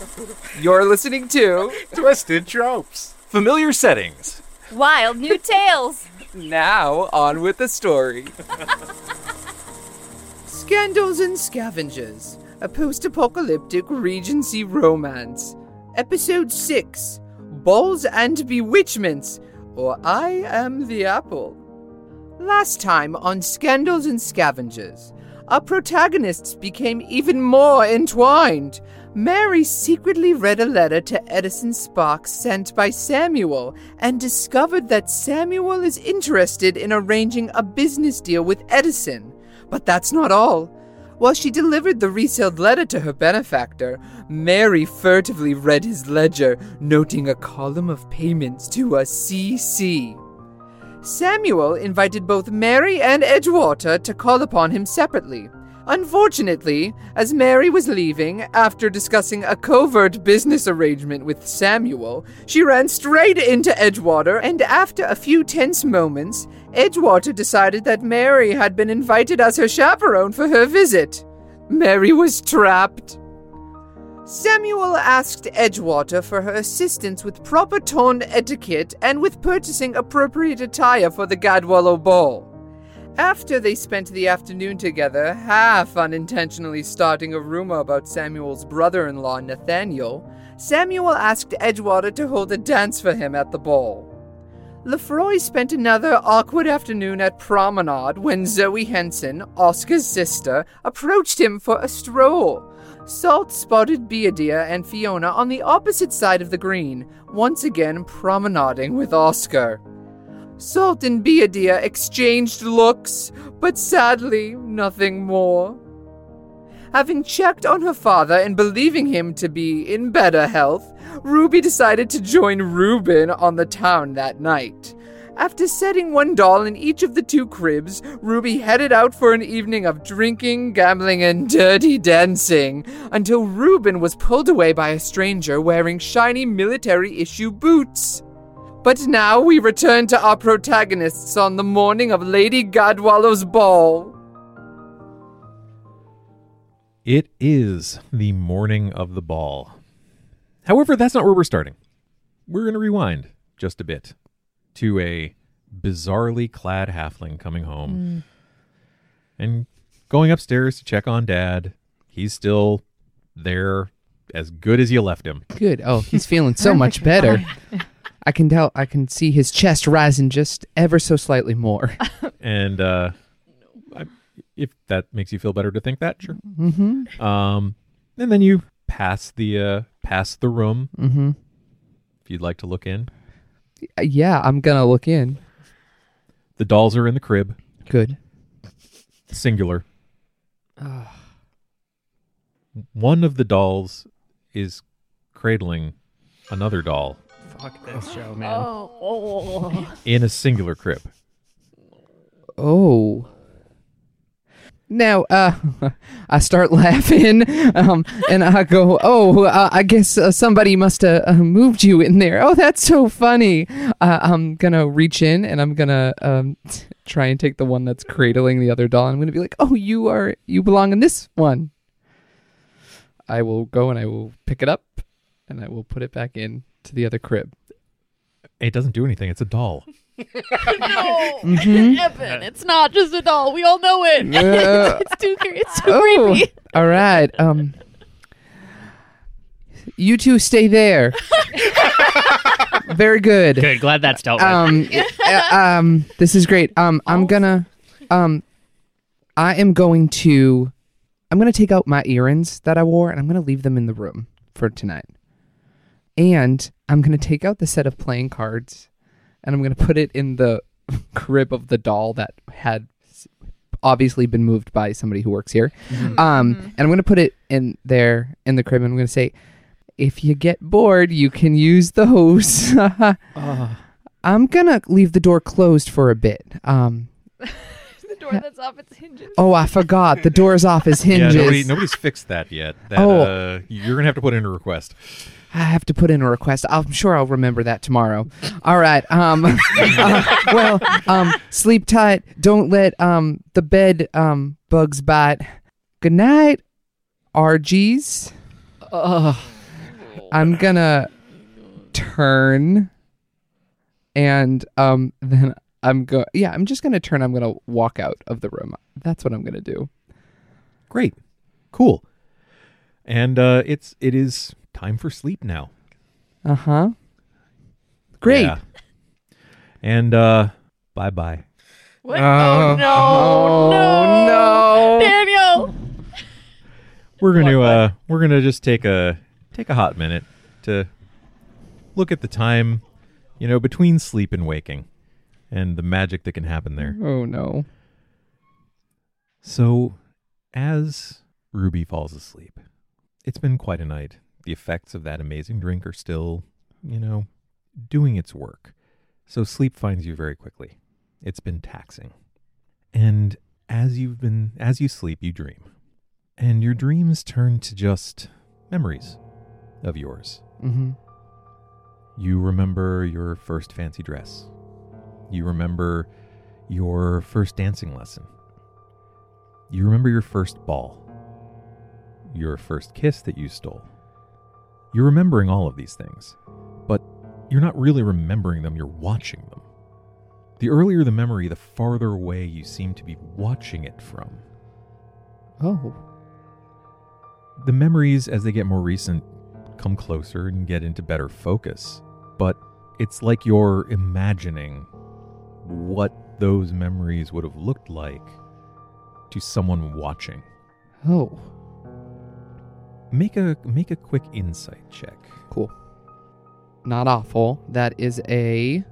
You're listening to Twisted Tropes. Familiar settings. Wild new tales. Now on with the story. Scandals and Scavengers, a post-apocalyptic Regency romance. Episode 6, Balls and Bewitchments, or I Am the Apple. Last time on Scandals and Scavengers, our protagonists became even more entwined. Mary secretly read a letter to Edison Sparks sent by Samuel and discovered that Samuel is interested in arranging a business deal with Edison. But that's not all. While she delivered the resealed letter to her benefactor, Mary furtively read his ledger, noting a column of payments to a CC. Samuel invited both Mary and Edgewater to call upon him separately. Unfortunately, as Mary was leaving, after discussing a covert business arrangement with Samuel, she ran straight into Edgewater, and after a few tense moments, Edgewater decided that Mary had been invited as her chaperone for her visit. Mary was trapped. Samuel asked Edgewater for her assistance with proper tone etiquette and with purchasing appropriate attire for the Gadwallow Ball. After they spent the afternoon together, half unintentionally starting a rumor about Samuel's brother-in-law, Nathaniel, Samuel asked Edgewater to hold a dance for him at the ball. Lefroy spent another awkward afternoon at Promenade when Zoe Henson, Oscar's sister, approached him for a stroll. Salt spotted Beadia and Fiona on the opposite side of the green, once again promenading with Oscar. Salt and Beadia exchanged looks, but sadly, nothing more. Having checked on her father and believing him to be in better health, Ruby decided to join Reuben on the town that night. After setting one doll in each of the two cribs, Ruby headed out for an evening of drinking, gambling, and dirty dancing, until Reuben was pulled away by a stranger wearing shiny military-issue boots. But now we return to our protagonists on the morning of Lady Gadwallow's ball. It is the morning of the ball. However, that's not where we're starting. We're going to rewind just a bit to a bizarrely clad halfling coming home and going upstairs to check on Dad. He's still there, as good as you left him. Good. Oh, he's feeling so much better. I can tell. I can see his chest rising just ever so slightly more. And if that makes you feel better to think that, sure. Mm-hmm. And then you pass the room. Mm-hmm. If you'd like to look in. Yeah, I'm gonna look in. The dolls are in the crib. Good. Singular. One of the dolls is cradling another doll. Fuck this show, man. Oh. In a singular crib. Oh. Now, I start laughing, and I go, I guess somebody must have moved you in there. Oh, that's so funny. I'm going to reach in, and I'm going to try and take the one that's cradling the other doll. I'm going to be like, oh, you belong in this one. I will go, and I will pick it up, and I will put it back in to the other crib. It doesn't do anything. It's a doll. No, Mhm. Evan, it's not just a doll. We all know it. It's too creepy. All right. You two stay there. Very good. Good, glad that's dealt with. This is great. I'm gonna take out my earrings that I wore and I'm gonna leave them in the room for tonight. And I'm gonna take out the set of playing cards and I'm gonna put it in the crib of the doll that had obviously been moved by somebody who works here. And I'm gonna put it in there in the crib and I'm gonna say, if you get bored, you can use those. I'm gonna leave the door closed for a bit. The door that's off its hinges. Oh, I forgot. The door's off its hinges. Yeah, nobody's fixed that yet. You're going to have to put in a request. I have to put in a request. I'm sure I'll remember that tomorrow. All right. Sleep tight. Don't let the bed bugs bite. Good night, RGs. I'm gonna turn, and then I'm just gonna turn. I'm gonna walk out of the room. That's what I'm gonna do. Great. Cool. And it is time for sleep now. Uh-huh. Great. Yeah. And bye-bye. What? Oh no! Daniel. We're gonna just take a hot minute to look at the time, between sleep and waking, and the magic that can happen there. Oh no. So, as Ruby falls asleep, it's been quite a night. The effects of that amazing drink are still, doing its work. So sleep finds you very quickly. It's been taxing. And as you sleep, you dream. And your dreams turn to just memories of yours. Mm-hmm. You remember your first fancy dress. You remember your first dancing lesson. You remember your first ball. Your first kiss that you stole. You're remembering all of these things, but you're not really remembering them, you're watching them. The earlier the memory, the farther away you seem to be watching it from. Oh. The memories, as they get more recent, come closer and get into better focus, but it's like you're imagining what those memories would have looked like to someone watching. Oh. Make a quick insight check. Cool. Not awful. That is a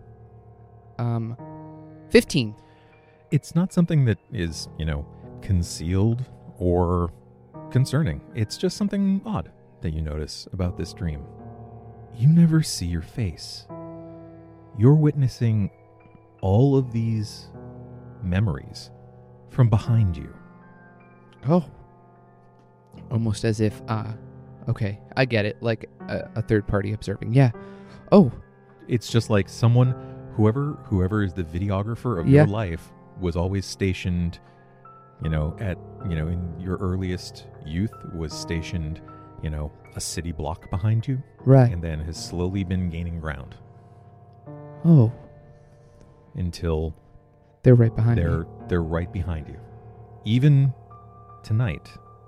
15. It's not something that is, concealed or concerning. It's just something odd that you notice about this dream. You never see your face. You're witnessing all of these memories from behind you. Oh. Almost as if, okay, I get it. Like a third party observing. Yeah. Oh. It's just like someone, whoever is the videographer of your life was always stationed, in your earliest youth was stationed, a city block behind you. Right. And then has slowly been gaining ground. Oh. Until they're right behind me. They're right behind you. Even tonight,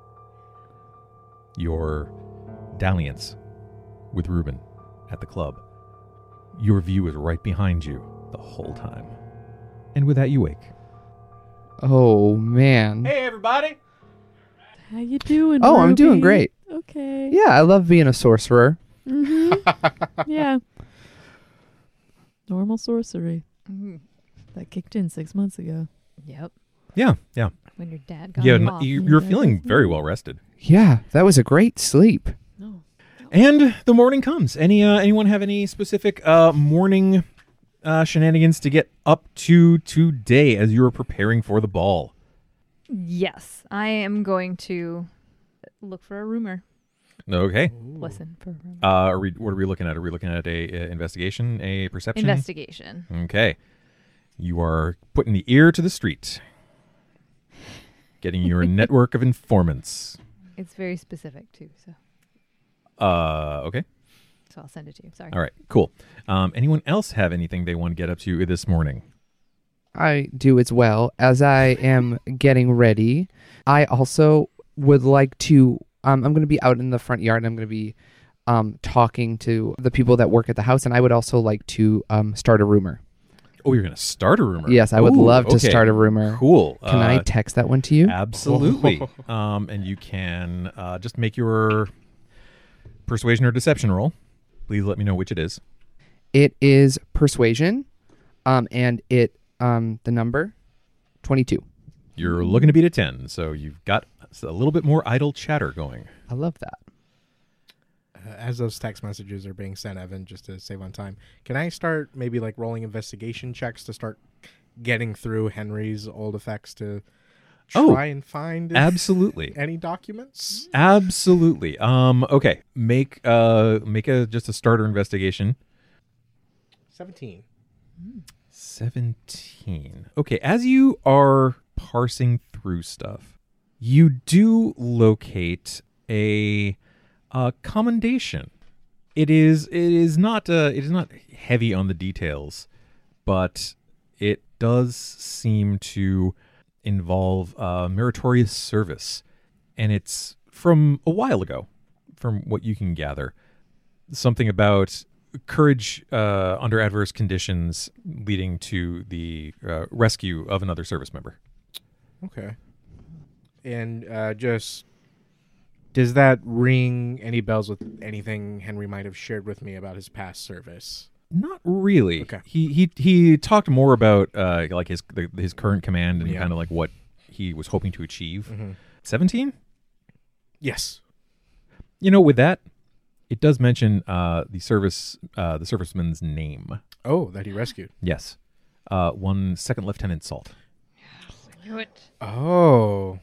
your dalliance with Ruben at the club, your view is right behind you the whole time. And with that, you wake. Oh, man. Hey, everybody! How you doing, Oh, I'm Ruby? doing great. Okay. Yeah, I love being a sorcerer. Mm-hmm. Yeah. Normal sorcery. That kicked in 6 months ago. Yep. Yeah. When your dad got Yeah, off. you're feeling very well rested. Yeah, that was a great sleep. No. And the morning comes. Anyone have any specific morning shenanigans to get up to today as you're preparing for the ball? Yes, I am going to look for a rumor. Okay. Listen for a rumor. What are we looking at? Are we looking at a investigation, a perception? Investigation. Okay. You are putting the ear to the street. Getting your network of informants. It's very specific too, so Okay. so I'll send it to you. Sorry. All right, cool. Anyone else have anything they want to get up to this morning? I do as well. As I am getting ready, I also would like to, I'm going to be out in the front yard. I'm going to be talking to the people that work at the house, and I would also like to start a rumor. Oh, you're going to start a rumor? Yes, I would love to okay. start a rumor. Cool. Can I text that one to you? Absolutely. And you can just make your persuasion or deception roll. Please let me know which it is. It is persuasion, and it the number 22. You're looking to beat a 10, so you've got a little bit more idle chatter going. I love that. As those text messages are being sent, Evan, just to save on time, can I start maybe like rolling investigation checks to start getting through Henry's old effects to try and find absolutely any documents? Absolutely. Okay. Make just a starter investigation. 17. 17. Okay, as you are parsing through stuff, you do locate a commendation It is not heavy on the details, but it does seem to involve meritorious service, and it's from a while ago, from what you can gather. Something about courage under adverse conditions leading to the rescue of another service member. Okay. And just does that ring any bells with anything Henry might have shared with me about his past service? Not really. Okay. He talked more about like his current command and Yeah. kind of like what he was hoping to achieve. Mm-hmm. 17? Yes. You know, with that, it does mention the serviceman's name. Oh, that he rescued. Yes. 1 Second Lieutenant Salt. Knew it. Oh.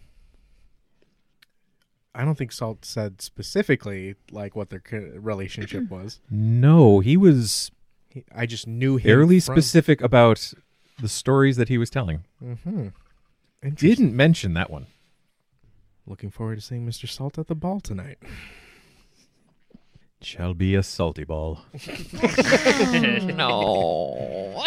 I don't think Salt said specifically like what their relationship was. No, he was I just knew him. fairly specific about the stories that he was telling. Mm-hmm. Didn't mention that one. Looking forward to seeing Mr. Salt at the ball tonight. Shall be a salty ball. No.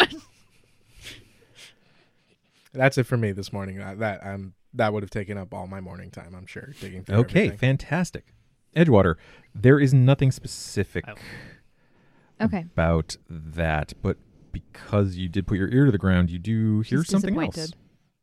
That's it for me this morning. That would have taken up all my morning time, I'm sure. Digging through Okay, everything. fantastic. Edgewater, there is nothing specific Okay. about that, but because you did put your ear to the ground, you do hear He's something else. disappointed.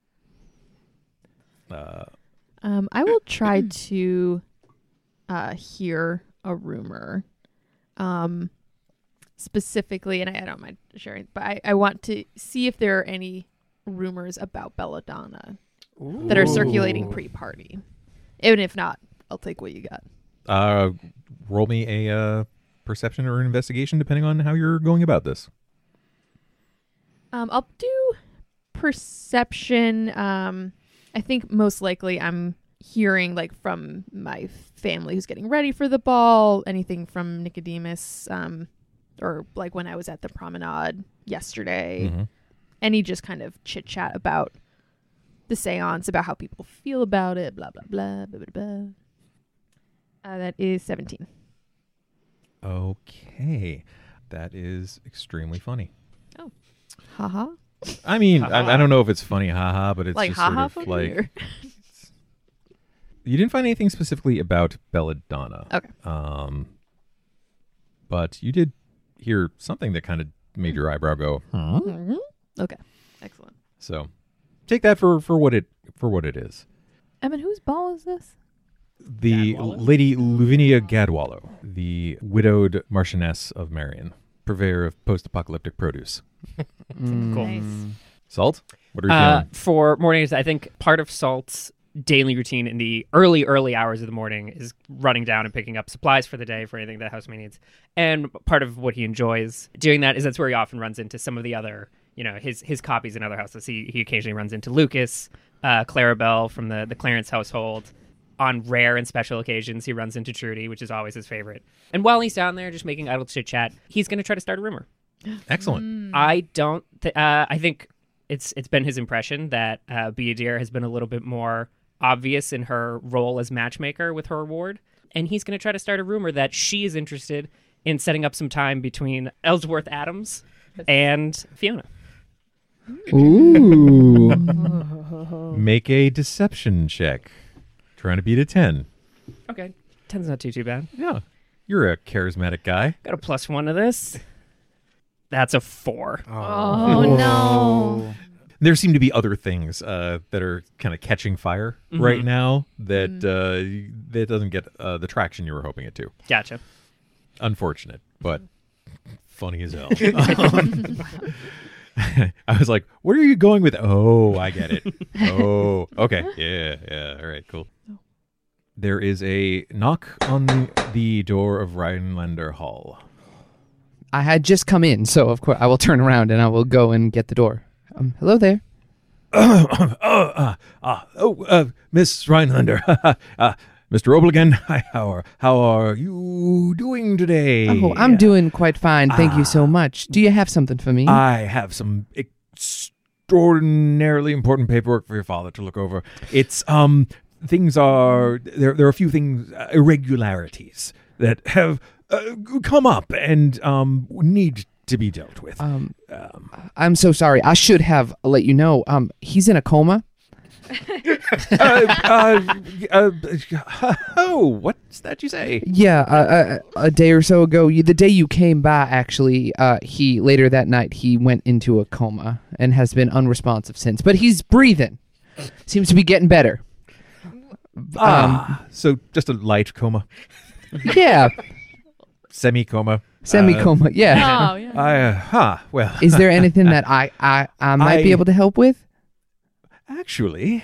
I will try to hear a rumor. Specifically, and I don't mind sharing, but I want to see if there are any rumors about Belladonna that are circulating pre-party. Even if not, I'll take what you got. Roll me a perception or an investigation, depending on how you're going about this. I'll do perception. I think most likely I'm hearing like from my family who's getting ready for the ball, anything from Nicodemus, or like when I was at the promenade yesterday, Mhm. any just kind of chit chat about the seance, about how people feel about it, blah, blah, blah, blah, blah, blah. That is 17. Okay. That is extremely funny. Haha. I mean, I don't know if it's funny, haha, but it's Like just haha sort of funny? like... Or? You didn't find anything specifically about Belladonna. Okay. But you did hear something that kind of made your eyebrow go, huh? Mhm. Okay. Excellent. So take that for what it is. Evan, whose ball is this? The Gadwallow? Lady Lavinia Gadwallow, the widowed Marchioness of Marion, purveyor of post-apocalyptic produce. Cool. Nice. Salt, what are you feeling? For mornings, I think part of Salt's daily routine in the early hours of the morning is running down and picking up supplies for the day for anything that housemate needs. And part of what he enjoys doing that is that's where he often runs into some of the other, his copies in other houses. He occasionally runs into Lucas, Clarabelle from the Clarence household. On rare and special occasions, he runs into Trudy, which is always his favorite. And while he's down there just making idle chit-chat, he's going to try to start a rumor. Excellent. I don't. I think it's been his impression that Beadir has been a little bit more obvious in her role as matchmaker with her award, and he's going to try to start a rumor that she is interested in setting up some time between Ellsworth Adams and Fiona. Ooh. Make a deception check. Trying to beat a 10. Okay, 10's not too bad. Yeah. You're a charismatic guy. Got a +1 to this. That's a 4. Oh, no. There seem to be other things that are kind of catching fire right now that that doesn't get the traction you were hoping it to. Gotcha. Unfortunate, but funny as hell. I was like, where are you going with? Oh, I get it. Oh, okay. Yeah. All right, cool. There is a knock on the door of Rhinelander Hall. I had just come in, so of course I will turn around and I will go and get the door. Hello there. Miss Rhinelander. Mr. Obligin, how are you doing today? Oh, I'm doing quite fine. Thank you so much. Do you have something for me? I have some extraordinarily important paperwork for your father to look over. It's things are there are a few things irregularities that have come up and need to be dealt with. I'm so sorry. I should have let you know. He's in a coma. Oh, what's that you say? Yeah, a day or so ago, the day you came by, actually, he later that night he went into a coma and has been unresponsive since. But he's breathing. Seems to be getting better. So just a light coma, Yeah, semi-coma. semi-coma. Yeah. Oh, yeah. Well, Is there anything that I might be able to help with? actually,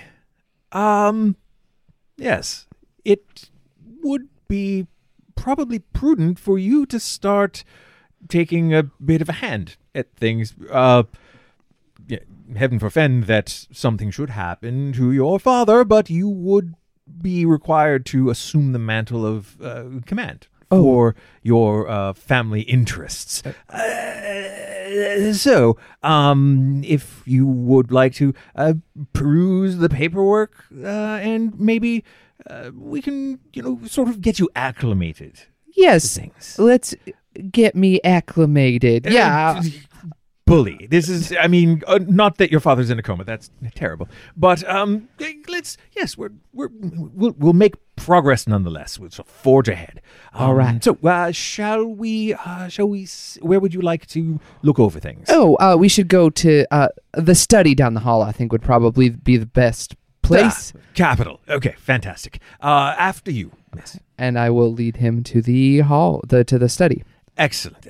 yes, it would be probably prudent for you to start taking a bit of a hand at things. Yeah, heaven forfend that something should happen to your father, but you would be required to assume the mantle of command for your family interests. So, if you would like to peruse the paperwork, and maybe we can, sort of get you acclimated to Yes. things. Let's get me acclimated. Yeah. Bully. This is, I mean, not that your father's in a coma. That's terrible. But we'll make progress nonetheless. We'll forge ahead. All right. So, shall we? Where would you like to look over things? Oh, we should go to the study down the hall. I think would probably be the best place. Capital. Okay, fantastic. After you, miss. And I will lead him to the hall, to the study. Excellent.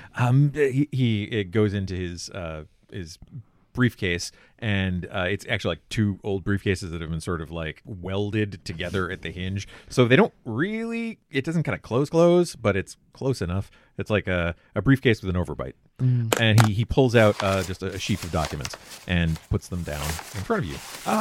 He goes into his briefcase, and it's actually like two old briefcases that have been sort of like welded together at the hinge, so they don't really. It doesn't kind of close, but it's close enough. It's like a briefcase with an overbite, and he pulls out just a sheaf of documents and puts them down in front of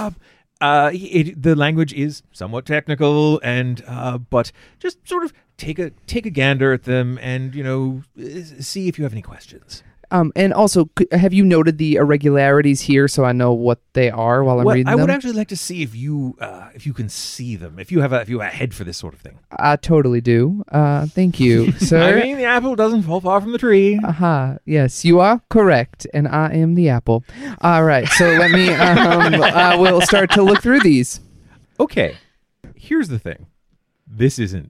you. The language is somewhat technical, and but just sort of take a gander at them, and see if you have any questions. And also, have you noted the irregularities here so I know what they are while I'm reading them? I would actually like to see if you can see them. If you have a head for this sort of thing. I totally do. Thank you, sir. I mean, the apple doesn't fall far from the tree. Yes, you are correct, and I am the apple. All right, so let me. We'll start to look through these. Okay, here's the thing. This isn't.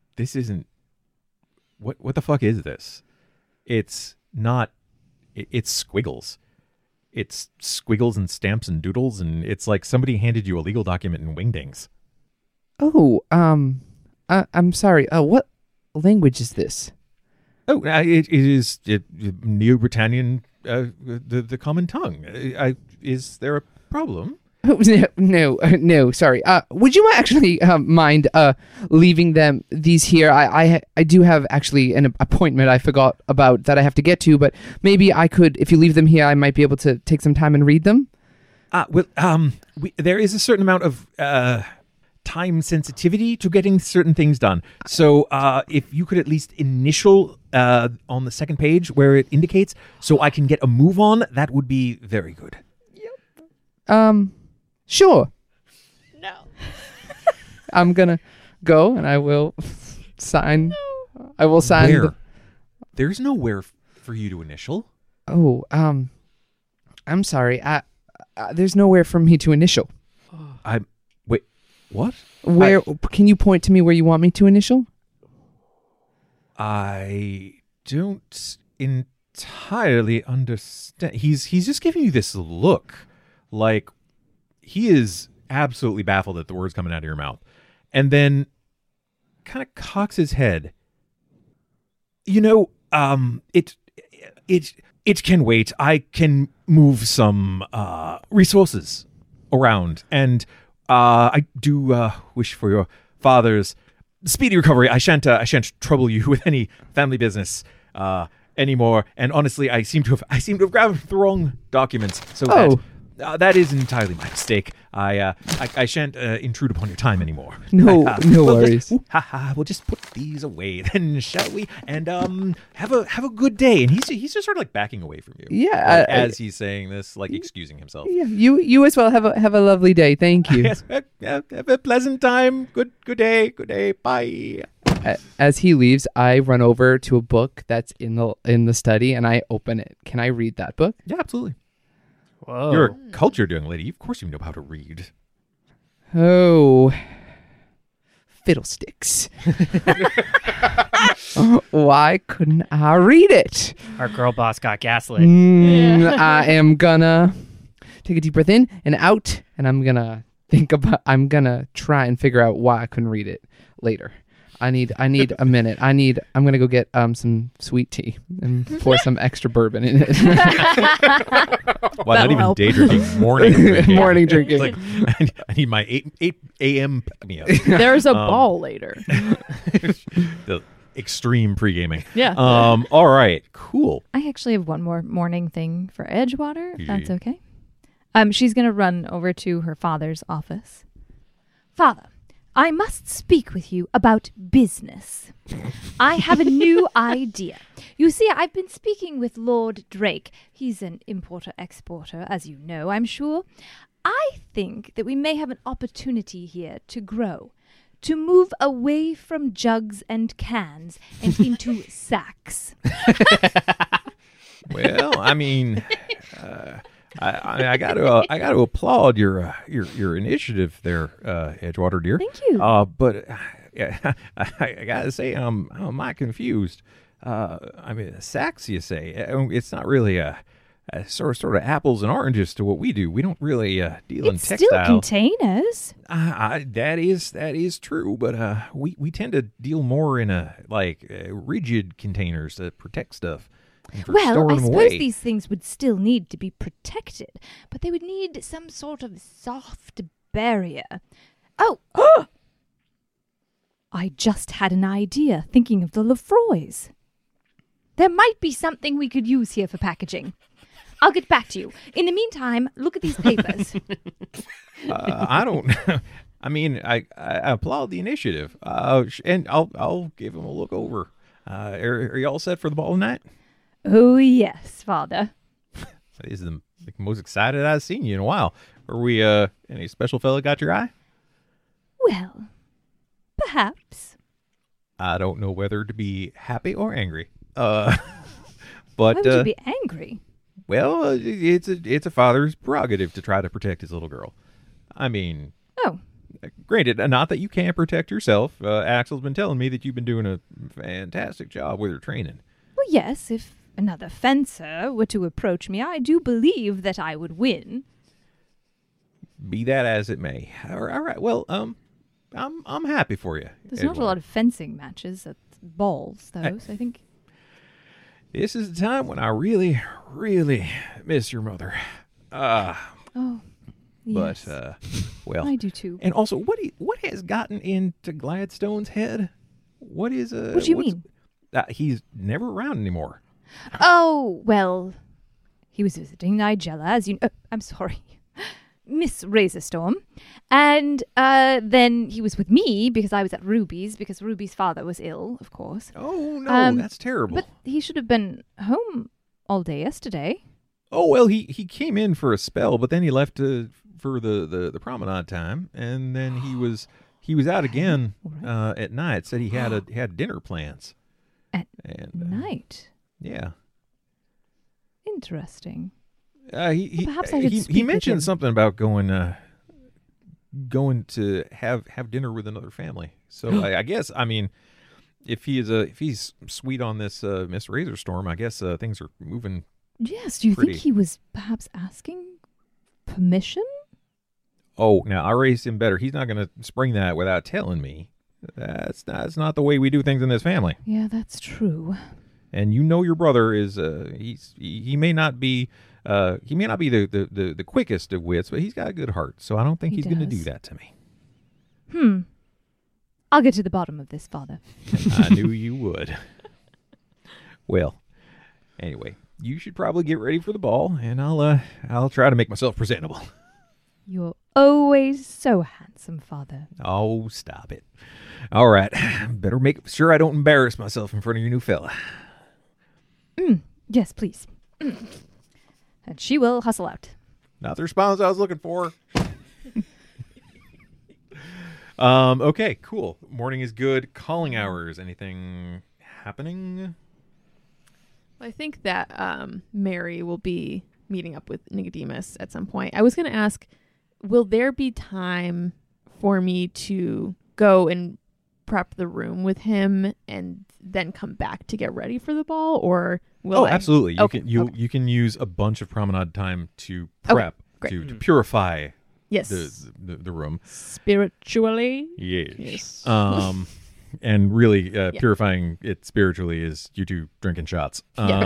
What the fuck is this? It's not. It's squiggles. It's squiggles and stamps and doodles, and it's like somebody handed you a legal document in wingdings. Oh, I'm sorry. What language is this? Oh, it is Neo-Britannian, the common tongue. Is there a problem? Oh, no, sorry. Would you actually mind leaving these here? I do have actually an appointment I forgot about that I have to get to, but maybe I could, if you leave them here, I might be able to take some time and read them. There is a certain amount of time sensitivity to getting certain things done. So if you could at least initial on the second page where it indicates, so I can get a move on, that would be very good. Sure. No. I'm gonna go and I will sign. I will sign. Where? There's nowhere for you to initial. Oh, I'm sorry. There's nowhere for me to initial. Wait, what? Where can you point to me where you want me to initial? I don't entirely understand. He's just giving you this look, like he is absolutely baffled at the words coming out of your mouth, and then kind of cocks his head. It can wait. I can move some resources around, and I do wish for your father's speedy recovery. I shan't trouble you with any family business anymore. And honestly, I seem to have grabbed the wrong documents. So that is entirely my mistake. I shan't intrude upon your time anymore. No worries. We'll just put these away then, shall we? And have a good day. And he's just sort of like backing away from you. Yeah. As he's saying this, like excusing himself. Yeah. You as well. Have a lovely day. Thank you. Yes. Have a pleasant time. Good day. Good day. Bye. As he leaves, I run over to a book that's in the study, and I open it. Can I read that book? Yeah, absolutely. Whoa. You're a cultured young lady. Of course you know how to read. Oh, fiddlesticks. Why couldn't I read it? Our girl boss got gaslit. I am gonna take a deep breath in and out, and I'm gonna try and figure out why I couldn't read it later. I need a minute. I'm gonna go get some sweet tea and pour some extra bourbon in it. Well, not even help. day drinking, morning drinking. Morning drinking. Like, I need my 8 a.m. pick-me-up. There's a ball later. The extreme pre-gaming. Yeah. All right. Cool. I actually have one more morning thing for Edgewater, if that's Yeah. okay. She's going to run over to her father's office. Father, I must speak with you about business. I have a new idea. You see, I've been speaking with Lord Drake. He's an importer-exporter, as you know, I'm sure. I think that we may have an opportunity here to grow, to move away from jugs and cans and into sacks. Well, I mean, I got to applaud your initiative there, Edgewater dear. Thank you. But yeah, I gotta say, I'm mighty confused. I mean, sacks, you say? It's not really a sort of apples and oranges to what we do. We don't really deal in It's still textile. containers. That is true, but we tend to deal more in rigid containers to protect stuff. And for Well, I storing them suppose away. these things would still need to be protected, but they would need some sort of soft barrier. Oh! I just had an idea thinking of the Lefroys. There might be something we could use here for packaging. I'll get back to you. In the meantime, look at these papers. I don't. I mean, I applaud the initiative, and I'll give them a look over. Are you all set for the ball tonight? Oh, yes, Father. This is the most excited I've seen you in a while. Are we? Any special fella got your eye? Well, perhaps. I don't know whether to be happy or angry. But Why would you be angry? well, it's a father's prerogative to try to protect his little girl. I mean, Oh, granted, not that you can't protect yourself. Axel's been telling me that you've been doing a fantastic job with her training. well, yes, if another fencer were to approach me, I do believe that I would win. Be that as it may. All right. Well, I'm happy for you. There's not a lot of fencing matches at balls, though, so I think... This is the time when I really, really miss your mother. Oh, But yes. well, I do too. and also, what has gotten into Gladstone's head? What is What do you mean? He's never around anymore. Oh, well, he was visiting Nigella, as you know. I'm sorry. Miss Razorstorm. And then he was with me because I was at Ruby's, because Ruby's father was ill, of course. Oh no, that's terrible. But he should have been home all day yesterday. Oh well, he came in for a spell, but then he left for the promenade time, and then he was out again at night. Said he had dinner plans. At And night. yeah. Interesting. He Well, perhaps I should he speak with mentioned him. something about going to have dinner with another family. So I guess, I mean, if he's sweet on this Miss Razorstorm, I guess things are moving. Yes, do you Pretty. think he was perhaps asking permission? Oh, now I raised him better. He's not going to spring that without telling me. That's not the way we do things in this family. Yeah, that's true. And you know your brother is he may not be the quickest of wits, but he's got a good heart. So I don't think He he's going to does. do that to me. I'll get to the bottom of this, Father. I knew you would. Well, anyway, you should probably get ready for the ball, and I'll try to make myself presentable. You're always so handsome, Father. Oh, stop it. All right, better make sure I don't embarrass myself in front of your new fella. Yes, please. And she will hustle out. Not the response I was looking for. Okay, cool. Morning is good. Calling hours. Anything happening? I think that Mary will be meeting up with Nicodemus at some point. I was going to ask, will there be time for me to go and prep the room with him and then come back to get ready for the ball, or will I? Absolutely. Okay, You can use a bunch of promenade time to prep, great. to purify Yes. the room. Spiritually. Yes. Yes. And really, purifying it spiritually is you two drinking shots.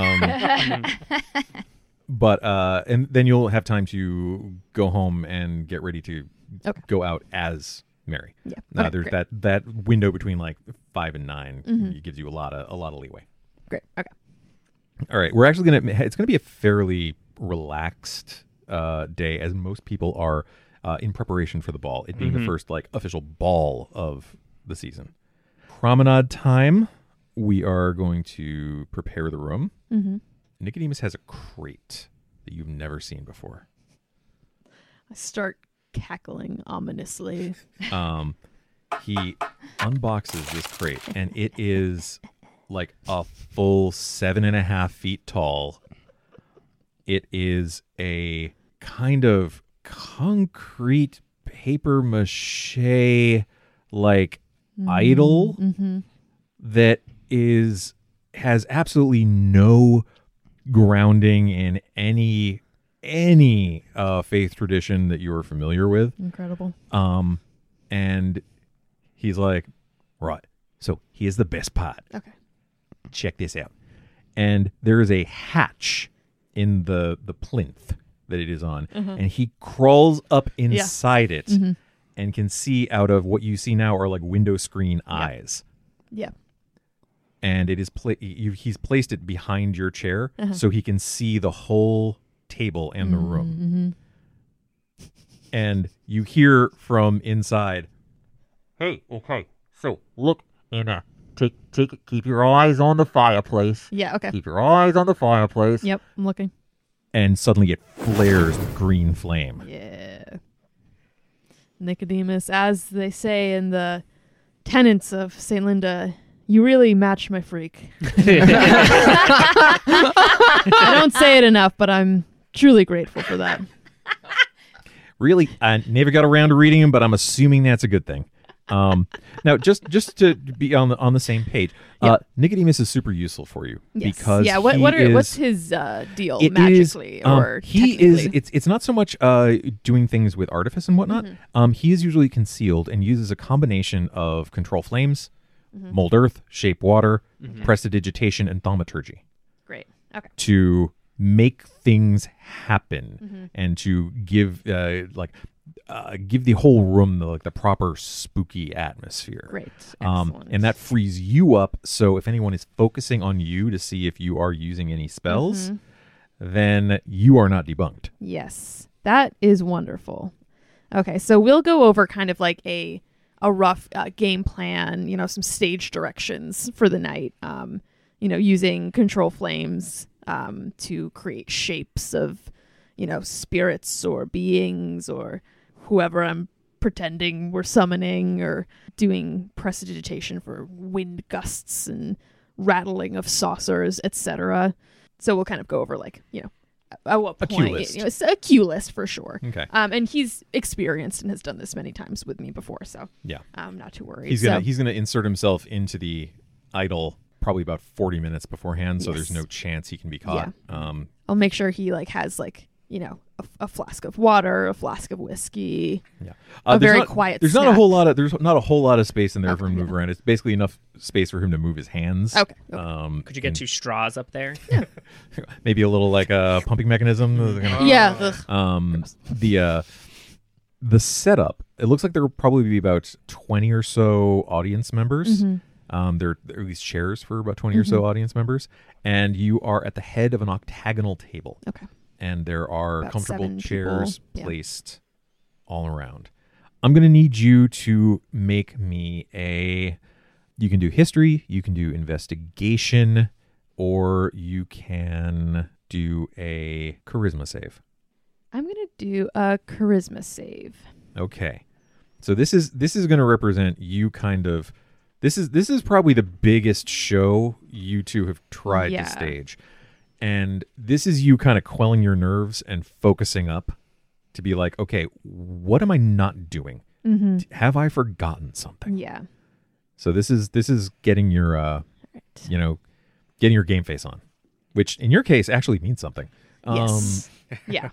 But and then you'll have time to go home and get ready to go out as Mary. Yeah. Now there's that window between like 5 and 9. It gives you a lot of leeway. Great. Okay. All right, we're actually it's gonna be a fairly relaxed day, as most people are in preparation for the ball. It being the first like official ball of the season. Promenade time. We are going to prepare the room. Nicodemus has a crate that you've never seen before. I start cackling ominously. He unboxes this crate, and it is like a full 7.5 feet tall. It is a kind of concrete paper mache like idol that has absolutely no grounding in any faith tradition that you are familiar with. Incredible. And he's like, right, so here's the best part. Okay. Check this out. And there is a hatch in the plinth that it is on, and he crawls up inside it and can see out of what you see now are like window screen eyes. Yeah. And it is he's placed it behind your chair so he can see the whole table and the room. And you hear from inside, Hey, okay, so look in keep your eyes on the fireplace. Yeah. Okay. Keep your eyes on the fireplace. Yep. I'm looking. and suddenly it flares with green flame. Yeah. Nicodemus, as they say in the tenets of St. Linda, you really match my freak. I don't say it enough, but I'm truly grateful for that. Really, I never got around to reading them, but I'm assuming that's a good thing. Now, just to be on the same page, Nicodemus is super useful for you because what's his deal magically or he is it's not so much doing things with artifice and whatnot. He is usually concealed and uses a combination of control flames, mold earth, shape water, prestidigitation, and thaumaturgy. Great. Okay. To make things happen and to give give the whole room the proper spooky atmosphere. Great. Excellent. And that frees you up. So if anyone is focusing on you to see if you are using any spells, then you are not debunked. Yes, that is wonderful. Okay, so we'll go over kind of like a rough game plan, some stage directions for the night, using control flames to create shapes of, spirits or beings or whoever I'm pretending we're summoning, or doing prestidigitation for wind gusts and rattling of saucers, etc. So we'll kind of go over at what point, a cue list. It's a cue list for sure. Okay. And he's experienced and has done this many times with me before, so Yeah. I'm not too worried. He's gonna insert himself into the idol probably about 40 minutes beforehand, so there's no chance he can be caught. Yeah. I'll make sure he has a flask of water, a flask of whiskey. Yeah. Quiet. There's snack. not a whole lot of space in there for him to move around. It's basically enough space for him to move his hands. Okay. Could you get 2 straws up there? Maybe a little like a pumping mechanism. Yeah. The setup. It looks like there will probably be about 20 or so audience members. There are these chairs for about 20 or so audience members, and you are at the head of an octagonal table. Okay. And there are About comfortable 7 chairs people. Yeah. placed all around. I'm going to need you to make me you can do history, you can do investigation, or you can do a charisma save. I'm going to do a charisma save. Okay. So this is going to represent you kind of. This is probably the biggest show you two have tried Yeah. to stage, and this is you kind of quelling your nerves and focusing up to be like, okay, what am I not doing? Mm-hmm. Have I forgotten something? Yeah. So this is getting your getting your game face on, which in your case actually means something. Yes. Yeah.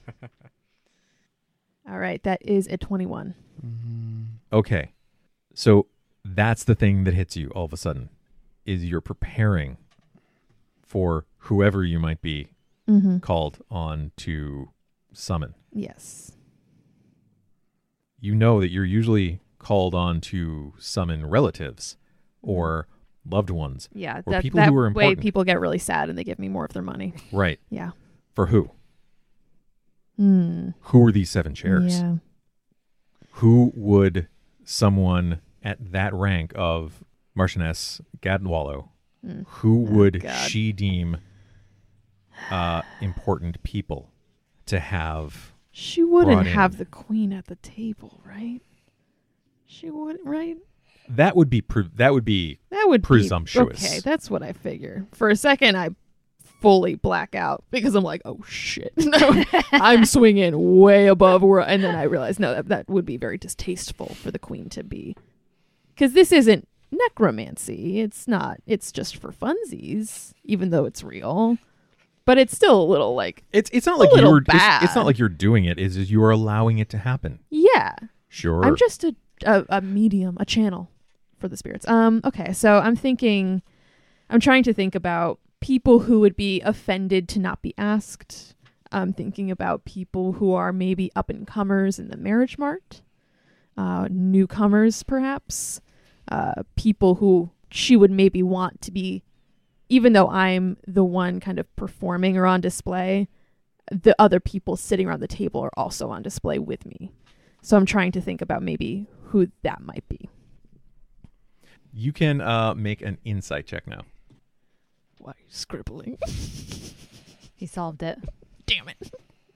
All right. That is a 21. Okay. So that's the thing that hits you all of a sudden is you're preparing for whoever you might be Mm-hmm. called on to summon. Yes. You know that you're usually called on to summon relatives or loved ones. Yeah. Or That, people that who are way important. people get really sad and they give me more of their money. Right. Yeah. For who? Mm. Who are these 7 chairs? Yeah. Who would someone at that rank of Marchioness Gadwallow, who would God. she deem important people to have? She wouldn't Brought in. have the queen at the table, right? She wouldn't, right? That would be That would Presumptuous. Be, okay, that's what I figure. For a second, I fully black out because I'm like, oh shit, no, I'm swinging way above where, and then I realize no, that would be very distasteful for the queen to be, because this isn't necromancy. It's not. It's just for funsies, even though it's real. But it's still a little like, It's not like little you're bad. it's not like you're doing it. Is you are allowing it to happen. yeah, Sure. I'm just a medium, a channel for the spirits. Okay, so I'm trying to think about people who would be offended to not be asked. I'm thinking about people who are maybe up and comers in the marriage mart, newcomers perhaps, people who she would maybe want to be, even though I'm the one kind of performing or on display, the other people sitting around the table are also on display with me. So I'm trying to think about maybe who that might be. You can make an insight check now. Why are you scribbling? He solved it. Damn it.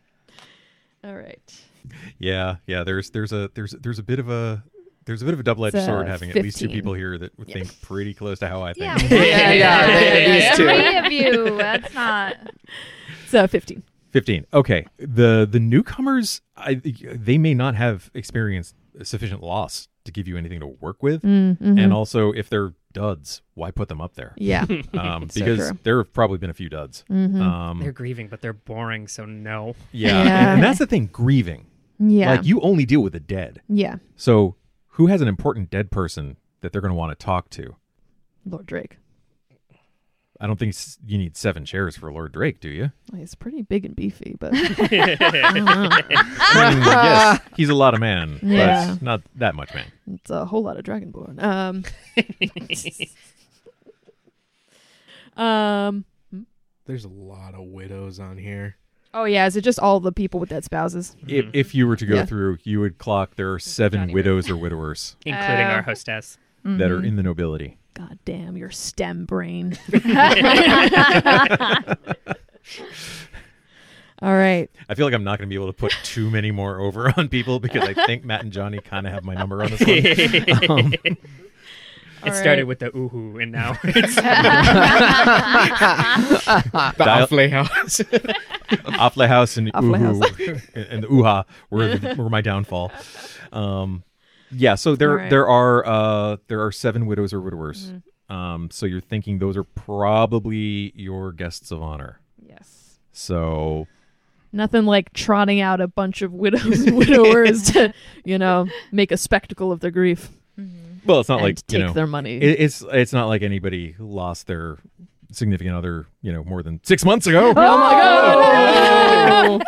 All right. Yeah. There's a bit of a double-edged It's, sword having at least 2 15. people here that would think pretty close to how I think. these two. 3 of you. That's not. So 15. 15. Okay. The newcomers, they may not have experienced sufficient loss to give you anything to work with, Mm-hmm. and also if they're duds, why put them up there? Yeah. Because true. there have probably been a few duds. Mm-hmm. They're grieving, but they're boring, so no. Yeah, Yeah. And that's the thing. Grieving, Yeah. like you only deal with the dead. Yeah. So who has an important dead person that they're going to want to talk to? Lord Drake. I don't think you need 7 chairs for Lord Drake, do you? Well, he's pretty big and beefy, but I mean, yes, he's a lot of man, Yeah. but not that much man. it's a whole lot of Dragonborn. There's a lot of widows on here. Oh yeah, is it just all the people with dead spouses? If you were to go Yeah. through, you would clock there are 7 Johnny widows or widowers Including our hostess. that are in the nobility. God damn, your STEM brain. All right. I feel like I'm not going to be able to put too many more over on people because I think Matt and Johnny kind of have my number on this one. It All started right. with the oohoo, and now it's The Dial- Affley House. Affle House and Affle Uhu and the Uha were my downfall. Yeah, so there All right. there are 7 widows or widowers. So you're thinking those are probably your guests of honor. Yes. So Nothing like trotting out a bunch of widows and widowers to, make a spectacle of their grief well, it's not and like take their money. it's not like anybody lost their significant other more than 6 months ago. Oh my God!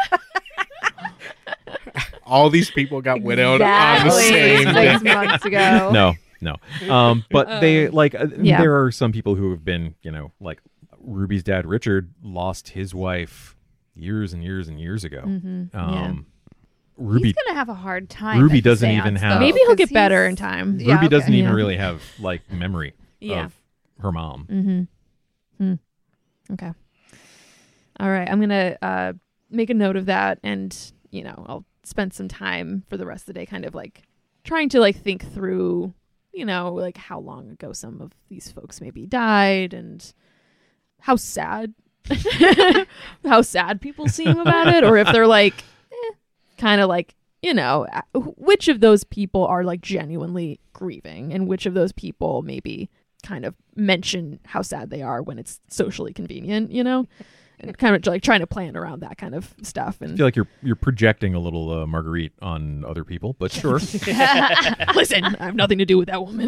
All these people got widowed on the same day. 6 months ago. No. But they yeah. there are some people who have been, like Ruby's dad Richard lost his wife years and years and years ago. Yeah. Ruby He's gonna have a hard time. Ruby at the doesn't seance, even have- though, Maybe he'll 'cause get better he's- in time. Yeah, Ruby doesn't okay. even Yeah. really have memory Yeah. of her mom. Mm-hmm. Okay. All right. I'm gonna make a note of that, and I'll spend some time for the rest of the day, kind of like trying to like think through, you know, like how long ago some of these folks maybe died and how sad people seem about it, or if they're like kind of like, you know, which of those people are like genuinely grieving and which of those people maybe kind of mention how sad they are when it's socially convenient, you know, and kind of like trying to plan around that kind of stuff. I And feel like you're projecting a little Marguerite on other people, but sure. listen, I have nothing to do with that woman.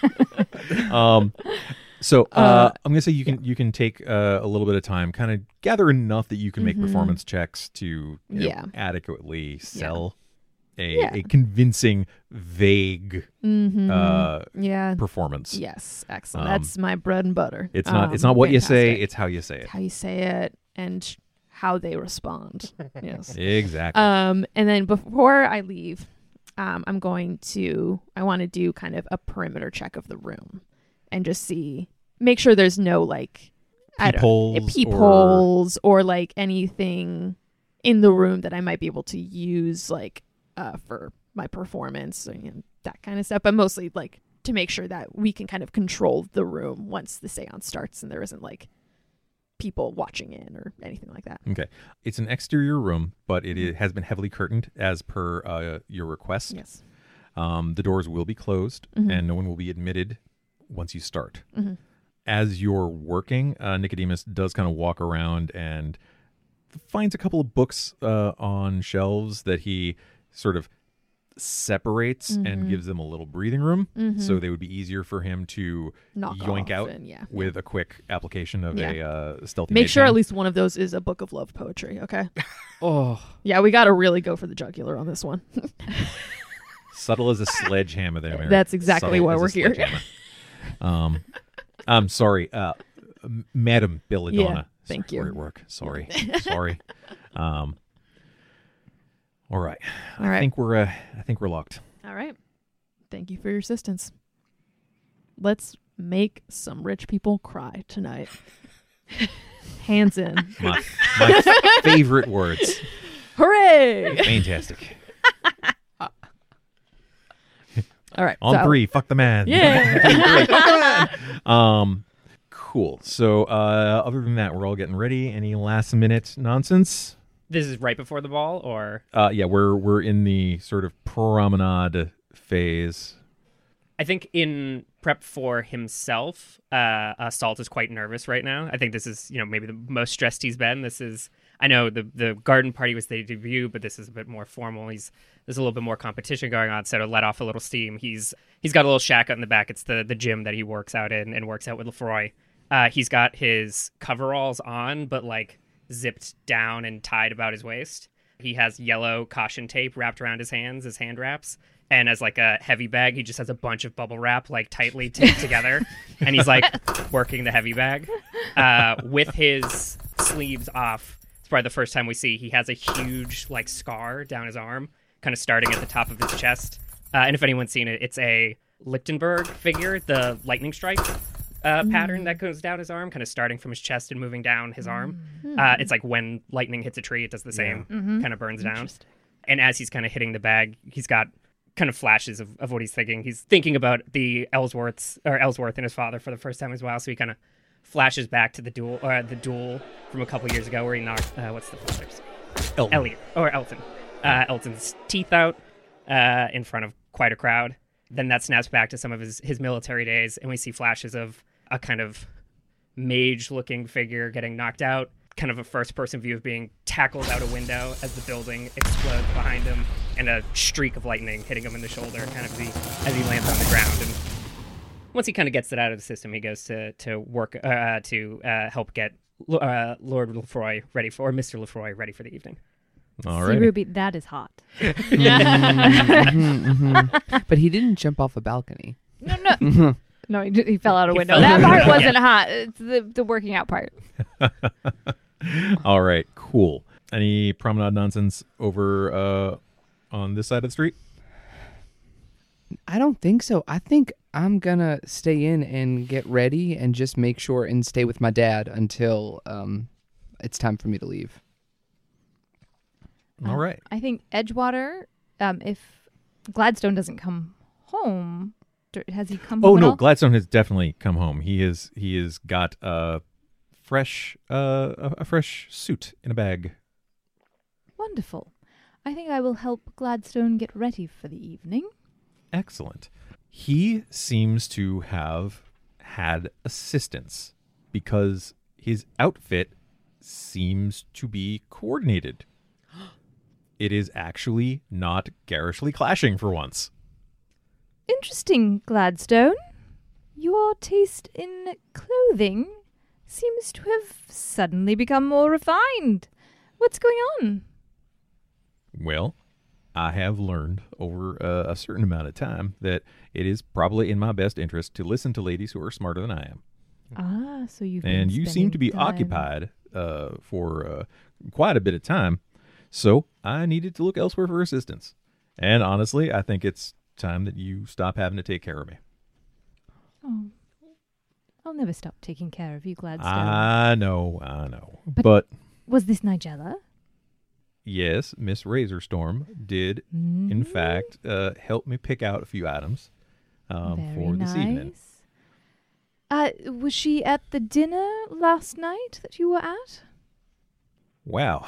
So I'm gonna say you can take a little bit of time, kind of gather enough that you can make performance checks to you know, Yeah. adequately sell Yeah. a convincing, vague Yeah. performance. Yes. Excellent. That's my bread and butter. It's not what you say; Fantastic. it's how you say it. How you say it and how they respond. Yes. Exactly. And then before I leave, I want to do kind of a perimeter check of the room and just make sure there's no like peepholes or like anything in the room that I might be able to use like for my performance and that kind of stuff, but mostly like to make sure that we can kind of control the room once the seance starts and there isn't like people watching in or anything like that. Okay. It's an exterior room, but it has been heavily curtained as per your request. Yes. The doors will be closed and no one will be admitted once you start. As you're working, Nicodemus does kind of walk around and finds a couple of books on shelves that he sort of separates and gives them a little breathing room so they would be easier for him to Knock yoink off out and, with a quick application of a stealthy Make mage sure hand. at least one of those is a book of love poetry, okay? Oh, Yeah, we got to really go for the jugular on this one. Subtle as a sledgehammer there, Mary. That's exactly Subtle why as a we're here. sledgehammer. I'm sorry, Madam Belladonna. thank Sorry, you. we're at work. Sorry. All right. All right. I think we're locked. All right. Thank you for your assistance. Let's make some rich people cry tonight. Hands in. My favorite words. Hooray! Fantastic. All right. On so- 3, fuck the man. Yeah. Cool. So other than that, we're all getting ready. Any last minute nonsense? this is right before the ball, or Yeah, we're in the sort of promenade phase. I think in prep for himself, Salt is quite nervous right now. I think this is, maybe the most stressed he's been. I know the garden party was the debut, but this is a bit more formal. There's a little bit more competition going on, so to let off a little steam, he's got a little shack out in the back. It's the gym that he works out in and works out with Lefroy. He's got his coveralls on, but like zipped down and tied about his waist. He has yellow caution tape wrapped around his hands, his hand wraps. And as like a heavy bag, he just has a bunch of bubble wrap like tightly taped together. And he's like working the heavy bag with his sleeves off. It's probably the first time we see he has a huge like scar down his arm, kind of starting at the top of his chest. And if anyone's seen it, it's a Lichtenberg figure, the lightning strike pattern that goes down his arm, kind of starting from his chest and moving down his arm. It's like when lightning hits a tree, it does the same, kind of burns down. And as he's kind of hitting the bag, he's got kind of flashes of what he's thinking. He's thinking about the Ellsworth and his father for the first time as well. So he kind of flashes back to the duel from a couple years ago where he knocked what's the father's Elton. Elton's teeth out in front of quite a crowd. Then that snaps back to some of his military days, and we see flashes of a kind of mage-looking figure getting knocked out. Kind of a first-person view of being tackled out a window as the building explodes behind him, and a streak of lightning hitting him in the shoulder, kind of as he lands on the ground. And once he kind of gets it out of the system, he goes to work to help get Lord Lefroy ready for, or Mr. Lefroy ready for the evening. All See, right. Ruby, that is hot. But he didn't jump off a balcony. No. No, he fell out a window. That part wasn't hot. It's the working out part. All right. Cool. Any promenade nonsense over on this side of the street? I don't think so. I think I'm gonna stay in and get ready and just make sure and stay with my dad until it's time for me to leave. All right. I think Edgewater, if Gladstone doesn't come home. Has he come Oh home at no, all? Gladstone has definitely come home. He has got a fresh suit in a bag. Wonderful. I think I will help Gladstone get ready for the evening. Excellent. He seems to have had assistance because his outfit seems to be coordinated. It is actually not garishly clashing for once. Interesting, Gladstone. Your taste in clothing seems to have suddenly become more refined. What's going on? Well, I have learned over a certain amount of time that it is probably in my best interest to listen to ladies who are smarter than I am. Ah, so you've And been you seem to be spending time- occupied for quite a bit of time, so I needed to look elsewhere for assistance. And honestly, I think it's time that you stop having to take care of me. Oh, I'll never stop taking care of you, Gladstone. I know. But- But Was this Nigella? yes, Miss Razorstorm did, in fact, help me pick out a few items Very for this evening. nice. Was she at the dinner last night that you were at? Wow.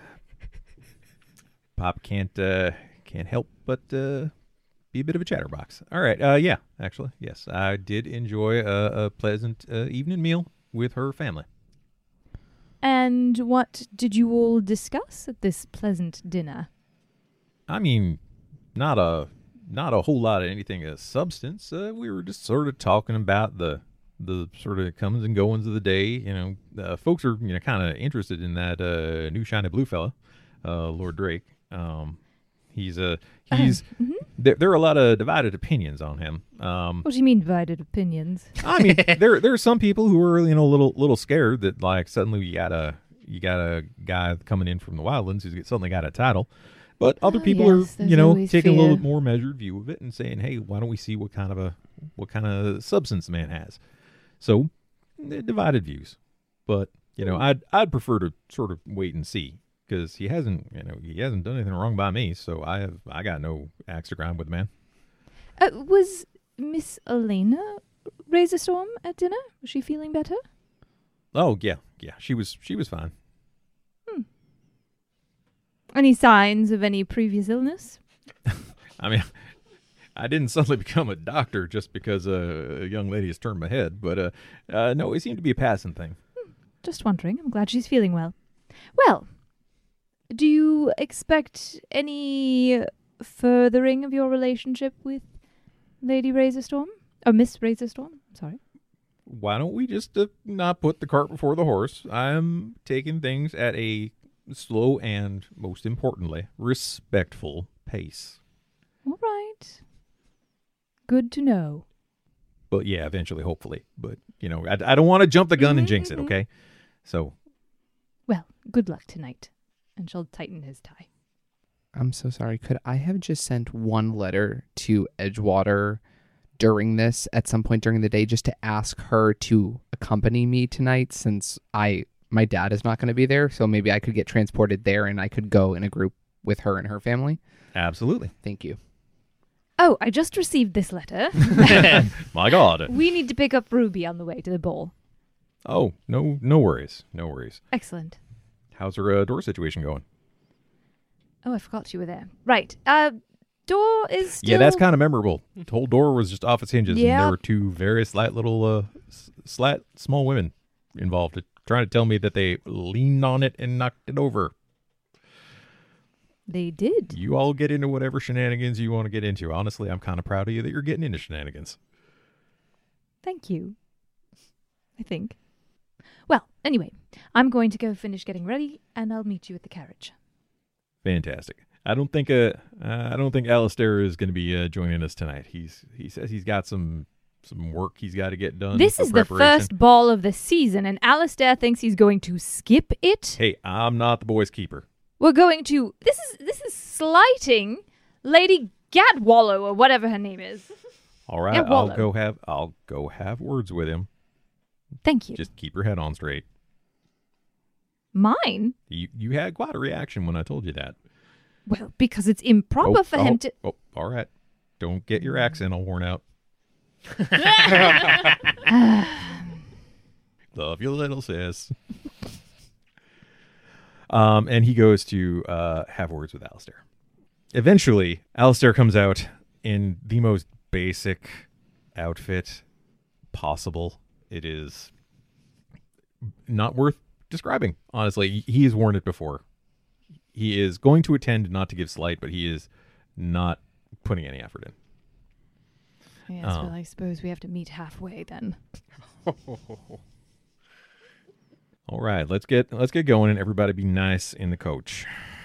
Pop can't help but be a bit of a chatterbox. All right. Yeah, actually, yes, I did enjoy a pleasant evening meal with her family. And what did you all discuss at this pleasant dinner? I mean, not a whole lot of anything of substance. We were just sort of talking about the sort of comings and goings of the day. You know, folks are kind of interested in that new shiny blue fella, Lord Drake. He's there are a lot of divided opinions on him. What do you mean divided opinions? I mean, there are some people who are a little scared that like suddenly you got a guy coming in from the Wildlands who's suddenly got a title, but other people yes, are there's always taking a little fear. bit more measured view of it and saying, hey, why don't we see what kind of substance the man has? So divided views, but I'd prefer to sort of wait and see. Because he hasn't done anything wrong by me, so I got no axe to grind with the man. Was Miss Elena Razorstorm at dinner? Was she feeling better? Oh yeah, she was fine. Any signs of any previous illness? I mean, I didn't suddenly become a doctor just because a young lady has turned my head, but no, it seemed to be a passing thing. Just wondering. I'm glad she's feeling well. Well, do you expect any furthering of your relationship with Lady Razorstorm? Or Miss Razorstorm? Sorry. Why don't we just not put the cart before the horse? I'm taking things at a slow and, most importantly, respectful pace. All right. Good to know. But yeah, eventually, hopefully. But, I don't want to jump the gun and jinx it, okay? So. Well, good luck tonight. And she'll tighten his tie. I'm so sorry. Could I have just sent one letter to Edgewater during this at some point during the day just to ask her to accompany me tonight since my dad is not going to be there, so maybe I could get transported there and I could go in a group with her and her family? Absolutely. Thank you. Oh, I just received this letter. My God. We need to pick up Ruby on the way to the ball. Oh, no worries. No worries. Excellent. How's her door situation going? Oh, I forgot you were there. Right. Door is still... Yeah, that's kind of memorable. The whole door was just off its hinges, and Yeah. there were two very slight little, small women involved, trying to tell me that they leaned on it and knocked it over. They did. You all get into whatever shenanigans you want to get into. Honestly, I'm kind of proud of you that you're getting into shenanigans. Thank you. I think. Well, anyway, I'm going to go finish getting ready, and I'll meet you at the carriage. Fantastic. I don't think Alistair is going to be joining us tonight. He says he's got some work he's got to get done. This for is the preparation. first ball of the season, and Alistair thinks he's going to skip it. Hey, I'm not the boy's keeper. We're going to... This is slighting Lady Gatwallow, or whatever her name is. All right, Yeah, I'll Wallow. go have words with him. Thank you. Just keep your head on straight. Mine? You had quite a reaction when I told you that. Well, because it's improper for him to... Oh, All right. Don't get your accent all worn out. Love you, little sis. And he goes to have words with Alistair. Eventually, Alistair comes out in the most basic outfit possible. It is not worth describing, honestly. He has worn it before. He is going to attend not to give slight, but he is not putting any effort in. Yes, well, I suppose we have to meet halfway then. All right, let's get going and everybody be nice in the coach.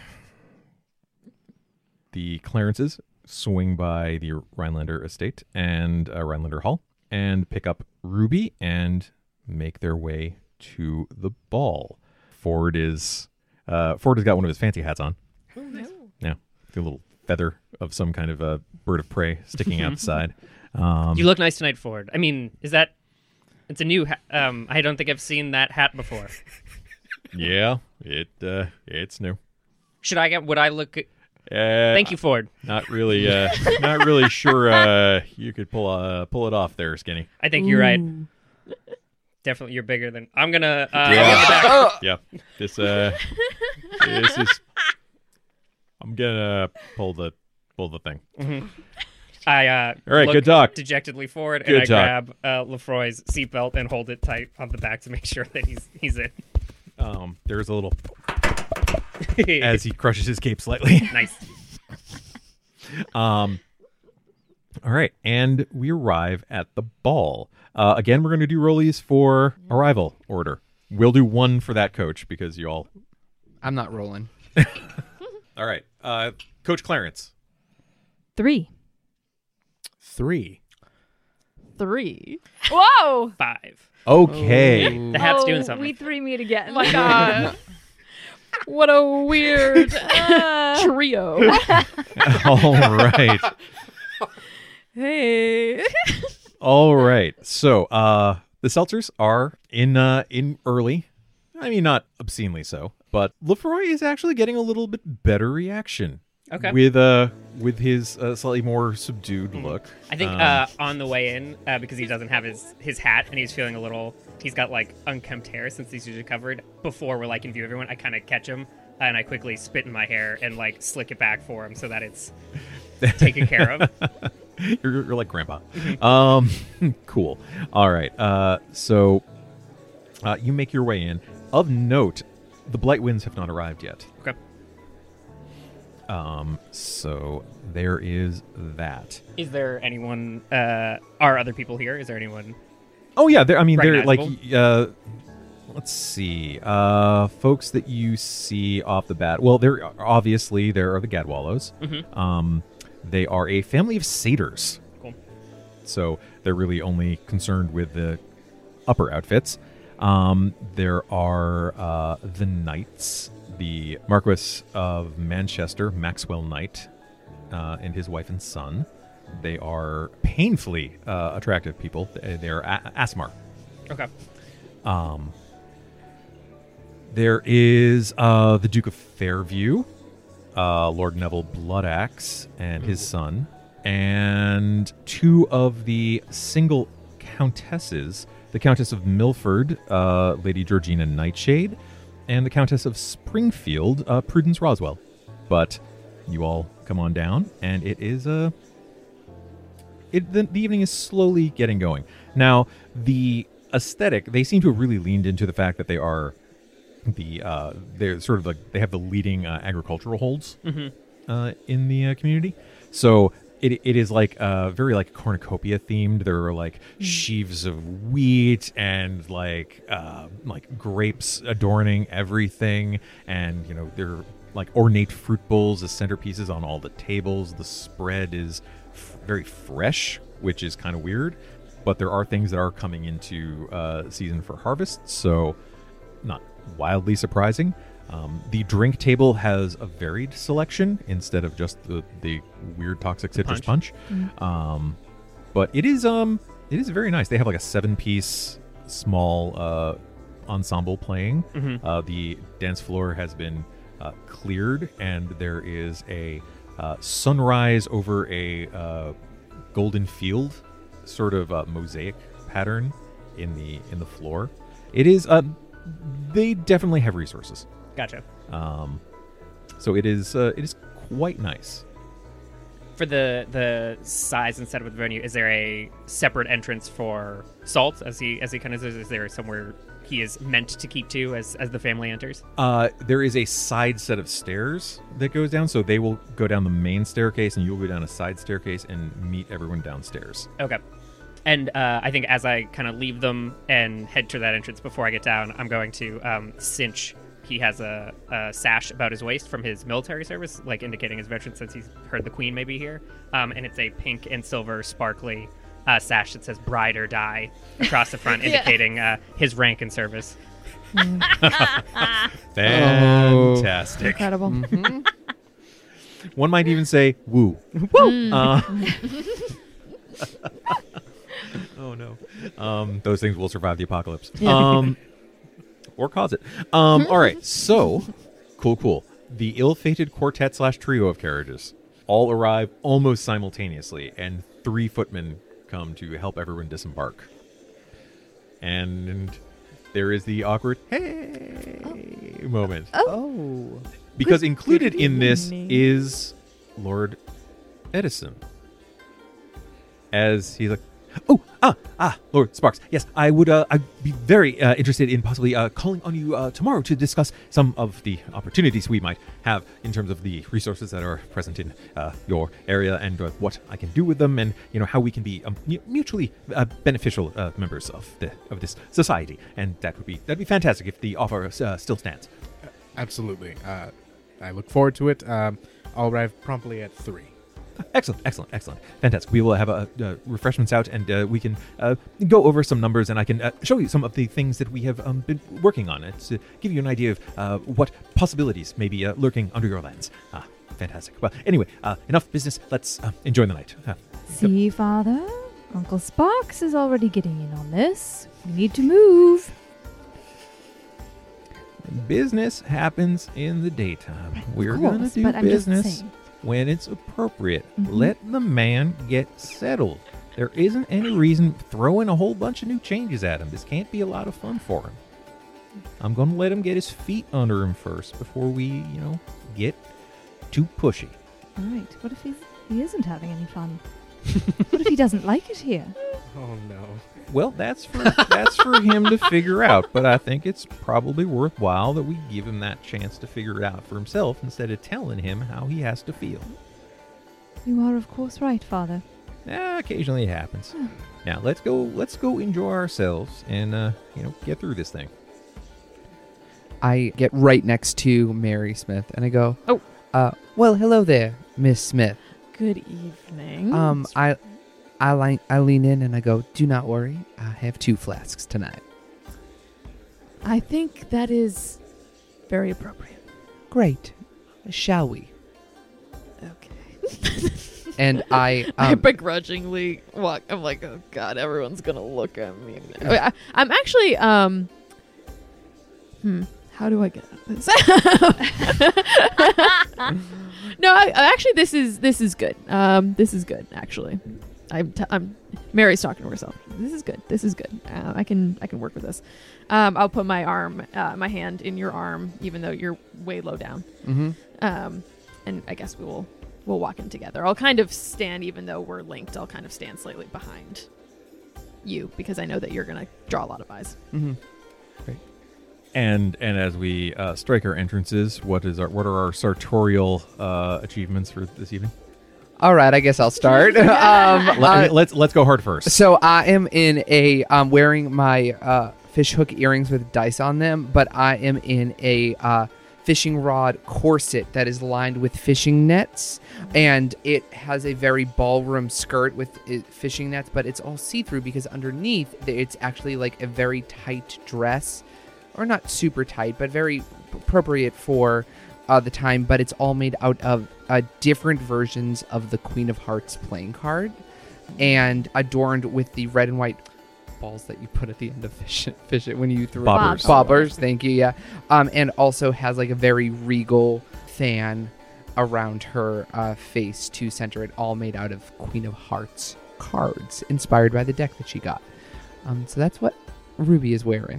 The Clarences swing by the Rhinelander estate and Rhinelander Hall and pick up Ruby and make their way to the ball. Ford has got one of his fancy hats on. Oh, no. Yeah, the little feather of some kind of a bird of prey sticking out the side. You look nice tonight, Ford. I mean, is that... It's a new hat. I don't think I've seen that hat before. Yeah, it's new. Would I look... Thank you, Ford. Not really, not really sure you could pull it off there, Skinny. I think you're right. Definitely, you're bigger than... I'm gonna... Yeah, this is... I'm gonna pull the thing. Mm-hmm. I all right, look good talk. dejectedly forward, Good and I talk. grab Lefroy's seatbelt and hold it tight on the back to make sure that he's in. There's a little as he crushes his cape slightly. Nice. All right, and we arrive at the ball. Again, we're going to do rollies for arrival order. We'll do one for that coach because you all. I'm not rolling. All right, Coach Clarence. 3. 3. 3. Whoa! 5. Okay. The hat's doing something. We 3 meet again. Oh my god. What a weird trio. All right. Hey. All right. So, the Seltzers are in early. I mean, not obscenely so, but Lefroy is actually getting a little bit better reaction. Okay. With his slightly more subdued look. I think on the way in, because he doesn't have his hat and he's feeling a little... He's got, like, unkempt hair since he's usually covered. Before we're, like, in view of everyone, I kind of catch him, and I quickly spit in my hair and, like, slick it back for him so that it's taken care of. You're like Grandpa. Cool. All right. So you make your way in. Of note, the Blight Winds have not arrived yet. Okay. So there is that. Is there anyone... are other people here? Is there anyone... Oh, yeah. They're like... recognizable? Let's see. Folks that you see off the bat. Well, there are the Gadwallows. Mm-hmm. They are a family of satyrs. Cool. So they're really only concerned with the upper outfits. There are the knights, the Marquis of Manchester, Maxwell Knight, and his wife and son. They are painfully attractive people. They're Asmar. Okay. There is the Duke of Fairview, Lord Neville Bloodaxe, and his son, and 2 of the single countesses, the Countess of Milford, Lady Georgina Nightshade, and the Countess of Springfield, Prudence Roswell. But you all come on down, and it is the evening is slowly getting going. Now, the aesthetic, they seem to have really leaned into the fact that they are they're sort of like they have the leading agricultural holds in the community. So it is like very like cornucopia themed. There are like sheaves of wheat and like grapes adorning everything, and there are like ornate fruit bowls as centerpieces on all the tables. The spread is very fresh, which is kind of weird, but there are things that are coming into season for harvest, so not wildly surprising. The drink table has a varied selection instead of just the weird toxic citrus punch. But it is very nice. They have like a 7-piece small ensemble playing. The dance floor has been cleared, and there is a sunrise over a golden field, sort of mosaic pattern in the floor. It is they definitely have resources. Gotcha. So it is quite nice. For the size and setup of the venue, is there a separate entrance for Salt as he kind of is there somewhere he is meant to keep to as the family enters? There is a side set of stairs that goes down, so they will go down the main staircase, and you'll go down a side staircase and meet everyone downstairs. Okay. And I think as I kind of leave them and head to that entrance before I get down, I'm going to cinch. He has a sash about his waist from his military service, like indicating his veteran since he's heard the Queen may be here. And it's a pink and silver sparkly sash that says "Bride or Die" across the front, indicating his rank and service. Fantastic. Incredible. One might even say "woo." Woo! Oh no. Those things will survive the apocalypse. Or cause it. All right. So, cool. The ill-fated quartet/trio of carriages all arrive almost simultaneously, and 3 footmen come to help everyone disembark. And there is the awkward "hey" moment. Oh. Because included in this evening. is Lord Edison. As he's like, Lord Sparks. Yes, I'd be very interested in possibly calling on you tomorrow to discuss some of the opportunities we might have in terms of the resources that are present in your area and what I can do with them, and how we can be mutually beneficial members of this society. And that'd be fantastic if the offer still stands. Absolutely. I look forward to it. I'll arrive promptly at 3. Excellent. Fantastic. We will have refreshments out, and we can go over some numbers, and I can show you some of the things that we have been working on. It's to give you an idea of what possibilities may be lurking under your lands. Fantastic. Well, anyway, enough business. Let's enjoy the night. See, Father? Uncle Sparks is already getting in on this. We need to move. Business happens in the daytime. We're Of going course, to do but I'm just business saying. when it's appropriate. Mhm. Let the man get settled. There isn't any reason throwing a whole bunch of new changes at him. This can't be a lot of fun for him. I'm going to let him get his feet under him first before we, get too pushy. All right. What if he isn't having any fun? What if he doesn't like it here? Oh no. Well, that's for him to figure out, but I think it's probably worthwhile that we give him that chance to figure it out for himself instead of telling him how he has to feel. You are, of course, right, Father. Occasionally it happens. Now let's go enjoy ourselves and get through this thing. I get right next to Mary Smith, and I go, well, hello there, Miss Smith. Good evening. I lean in and I go, do not worry, I have 2 flasks tonight. I think that is very appropriate. Great. Shall we? Okay. And I I begrudgingly walk. I'm like, oh god, everyone's gonna look at me. I'm actually how do I get out of this? No, actually, this is good. This is good. Actually, I'm Mary's talking to herself. This is good. This is good. I can work with this. I'll put my my hand in your arm, even though you're way low down. Mm-hmm. And I guess we'll walk in together. I'll kind of stand, even though we're linked. I'll kind of stand slightly behind you because I know that you're gonna draw a lot of eyes. Mm-hmm. And as we strike our entrances, what are our sartorial achievements for this evening? All right, I guess I'll start. Let's go hard first. So I am in wearing my fish hook earrings with dice on them, but I am in a fishing rod corset that is lined with fishing nets, and it has a very ballroom skirt with fishing nets, but it's all see-through because underneath it's actually like a very tight dress, or not super tight, but very appropriate for the time, but it's all made out of different versions of the Queen of Hearts playing card and adorned with the red and white balls that you put at the end of fish it when you throw Bobbers. Bobbers, thank you, yeah. And also has like a very regal fan around her face to center it, all made out of Queen of Hearts cards, inspired by the deck that she got. So that's what Ruby is wearing.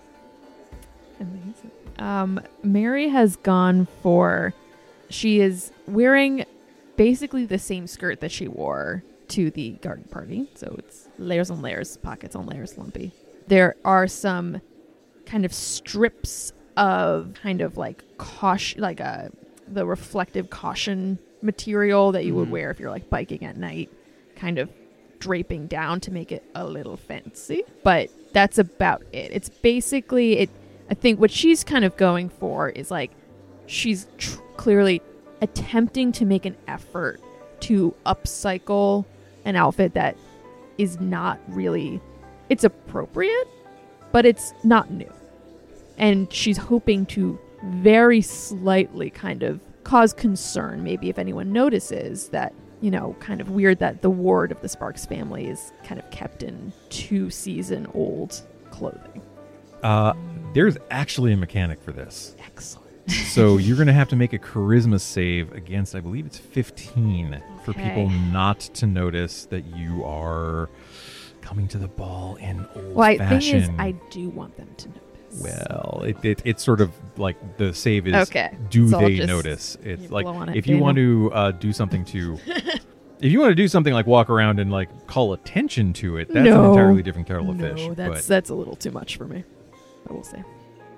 Amazing. Mary has gone for... She is wearing basically the same skirt that she wore to the garden party. So it's layers on layers, pockets on layers, lumpy. There are some kind of strips of kind of like caution, like the reflective caution material that you would wear if you're like biking at night, kind of draping down to make it a little fancy. But that's about it. It's basically it. I think what she's kind of going for is like she's clearly attempting to make an effort to upcycle an outfit that is not really, it's appropriate, but it's not new. And she's hoping to very slightly kind of cause concern, maybe if anyone notices that, you know, kind of weird that the ward of the Sparks family is kind of kept in 2-season-old clothing. There's actually a mechanic for this. Excellent. So you're going to have to make a charisma save against, I believe it's 15, for people not to notice that you are coming to the ball in old Well, fashion. thing is, I do want them to notice. Well, it's sort of like the save is, Okay. do So I'll they just- notice? It's you like, blow on it, if you Daniel. want to do something to... If you want to do something like walk around and like call attention to it, that's an entirely different kettle of fish. No, but that's a little too much for me. I will say.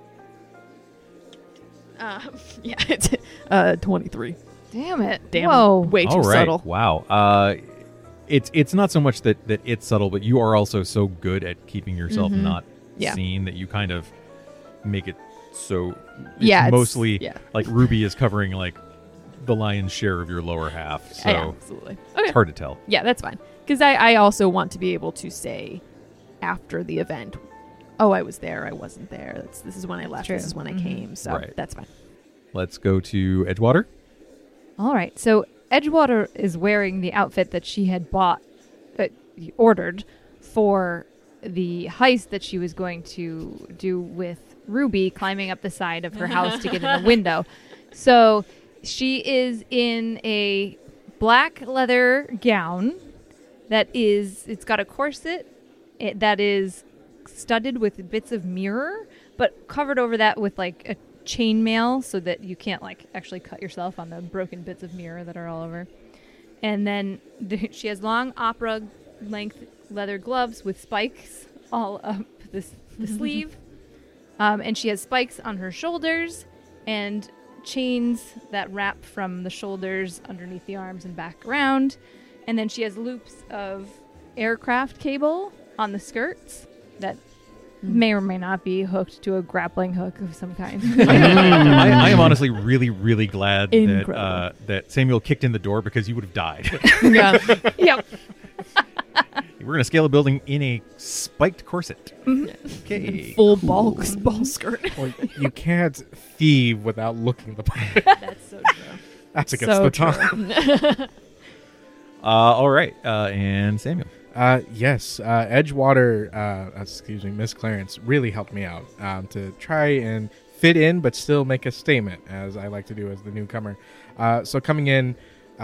Yeah, it's 23. Damn it. Damn, Whoa. way too all right, subtle. wow. It's not so much that it's subtle, but you are also so good at keeping yourself not Yeah. seen that you kind of make it so. It's Yeah, it's- mostly yeah. like Ruby is covering like the lion's share of your lower half, so Yeah, absolutely. Okay. it's hard to tell. Yeah, that's fine. Because I also want to be able to say after the event, oh, I was there, I wasn't there. This is when I left, True. this is when I came. So Right. that's fine. Let's go to Edgewater. All right. So Edgewater is wearing the outfit that she had ordered for the heist that she was going to do with Ruby, climbing up the side of her house to get in a window. So she is in a black leather gown it's got a corset that is studded with bits of mirror, but covered over that with like a chainmail so that you can't like actually cut yourself on the broken bits of mirror that are all over. And then she has long opera length leather gloves with spikes all up the sleeve. And she has spikes on her shoulders and chains that wrap from the shoulders underneath the arms and back around. And then she has loops of aircraft cable on the skirts that may or may not be hooked to a grappling hook of some kind. I am honestly really, really glad Incredible. that Samuel kicked in the door because you would have died. Yeah. Yep. We're going to scale a building in a spiked corset. Okay. Full ball skirt. Well, you can't thieve without looking the part. That's so true. That's against the time. All right. And Samuel. Yes, Edgewater, excuse me, Miss Clarence really helped me out to try and fit in, but still make a statement, as I like to do as the newcomer. So coming in,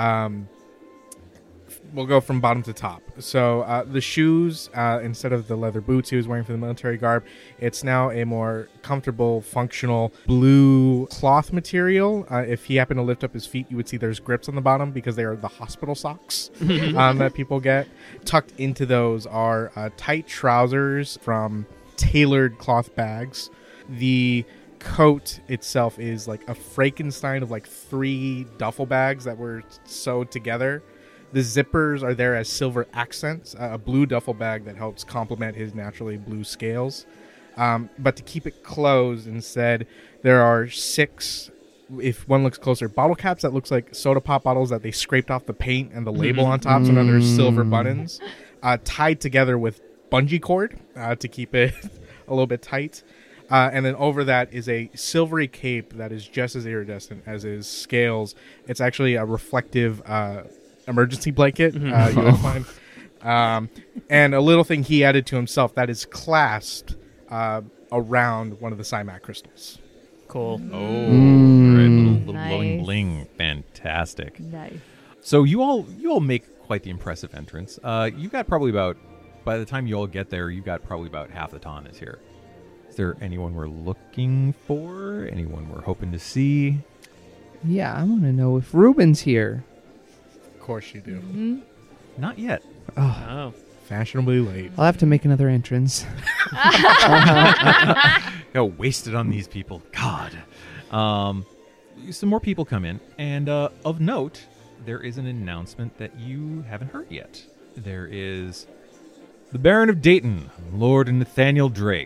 we'll go from bottom to top. So the shoes, instead of the leather boots he was wearing for the military garb, it's now a more comfortable, functional blue cloth material. If he happened to lift up his feet, you would see there's grips on the bottom because they are the hospital socks that people get. Tucked into those are tight trousers from tailored cloth bags. The coat itself is like a Frankenstein of like 3 duffel bags that were sewed together. The zippers are there as silver accents, a blue duffel bag that helps complement his naturally blue scales. But to keep it closed instead, there are 6, if one looks closer, bottle caps that looks like soda pop bottles that they scraped off the paint and the label on top, so now there's silver buttons, tied together with bungee cord to keep it a little bit tight. And then over that is a silvery cape that is just as iridescent as his scales. It's actually a reflective emergency blanket you would find. And a little thing he added to himself that is clasped around one of the Cymac crystals. Cool. Oh, right, little Nice. glowing bling. Fantastic. Nice. So you all make quite the impressive entrance. You've got probably about, by the time you all get there, you've got probably about half the ton is here. Is there anyone we're looking for? Anyone we're hoping to see? Yeah, I want to know if Ruben's here. Of course you do. Mm-hmm. Not yet. Oh, Oh. Fashionably late. I'll have to make another entrance. Got wasted on these people. God. Some more people come in, and of note, there is an announcement that you haven't heard yet. There is the Baron of Dayton, Lord Nathaniel Drake.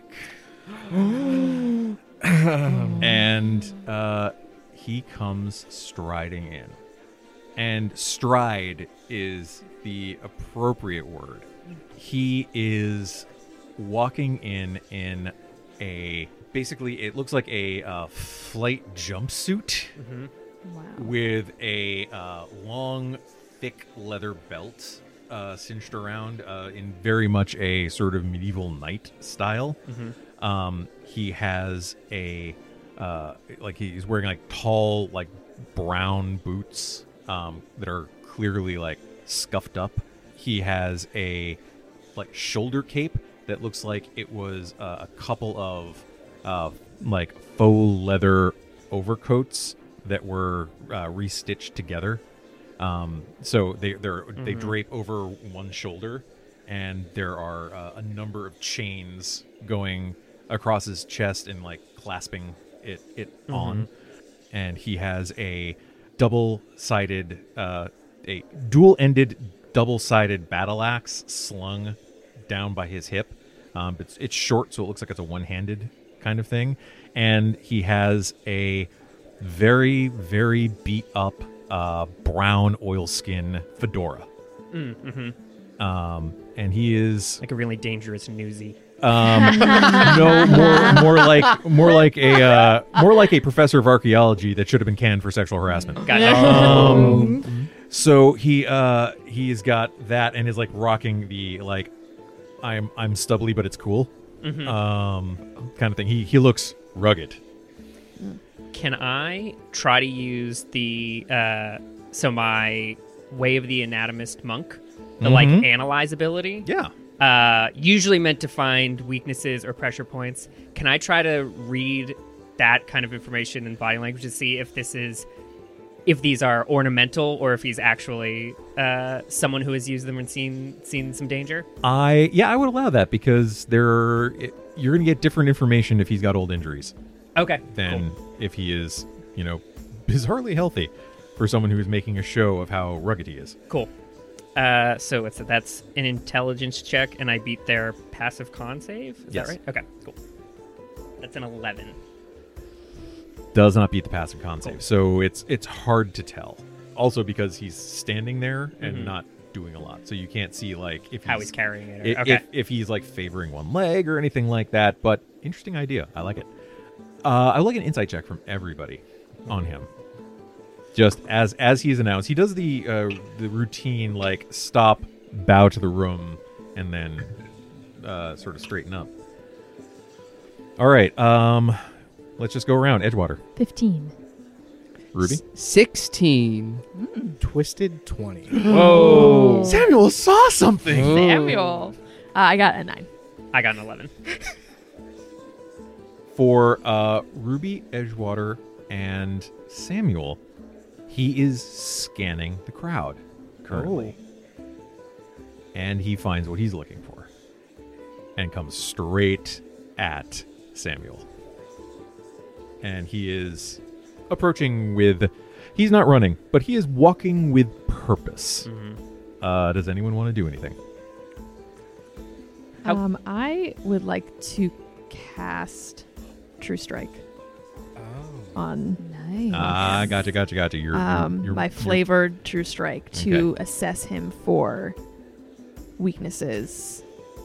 And he comes striding in. And stride is the appropriate word. He is walking in a, basically it looks like a flight jumpsuit Wow. with a long, thick leather belt cinched around in very much a sort of medieval knight style. He has a like he's wearing like tall like brown boots that are clearly like scuffed up. He has a like shoulder cape that looks like it was a couple of like faux leather overcoats that were restitched together. So they drape over one shoulder, and there are a number of chains going across his chest and like clasping it on. And he has a double-sided, a dual-ended double-sided battle axe slung down by his hip. It's short, so it looks like it's a one-handed kind of thing. And he has a very, very beat up brown oilskin fedora. And he is Like a really dangerous newsie. no more like a professor of archaeology that should have been canned for sexual harassment. Got it. So he's got that and is like rocking the like I'm stubbly but it's cool kind of thing. He looks rugged. Can I try to use the my Way of the Anatomist monk, the like analyze ability? Yeah. Usually meant to find weaknesses or pressure points. Can I try to read that kind of information in body language to see if these are ornamental or if he's actually someone who has used them and seen some danger? I would allow that because you're going to get different information if he's got old injuries Okay. than if he is, bizarrely healthy for someone who is making a show of how rugged he is. Cool. So that's an intelligence check, and I beat their passive con save. Is Yes. that right? Okay, cool. That's an 11. Does not beat the passive con save, so it's hard to tell. Also because he's standing there and not doing a lot, so you can't see like if How he's carrying it. Or, if he's like favoring one leg or anything like that. But interesting idea. I like it. I would like an insight check from everybody on him. Just as he's announced, he does the routine like stop, bow to the room, and then sort of straighten up. All right, let's just go around. Edgewater, 15. Ruby. 16. Twisted 20. Whoa! Samuel saw something. Samuel. I got a 9. I got an 11. For Ruby, Edgewater, and Samuel, he is scanning the crowd currently. And he finds what he's looking for. And comes straight at Samuel. And he is approaching with... He's not running, but he is walking with purpose. Does anyone want to do anything? I would like to cast True Strike on Nice. Gotcha. You're my flavored True Strike to assess him for weaknesses,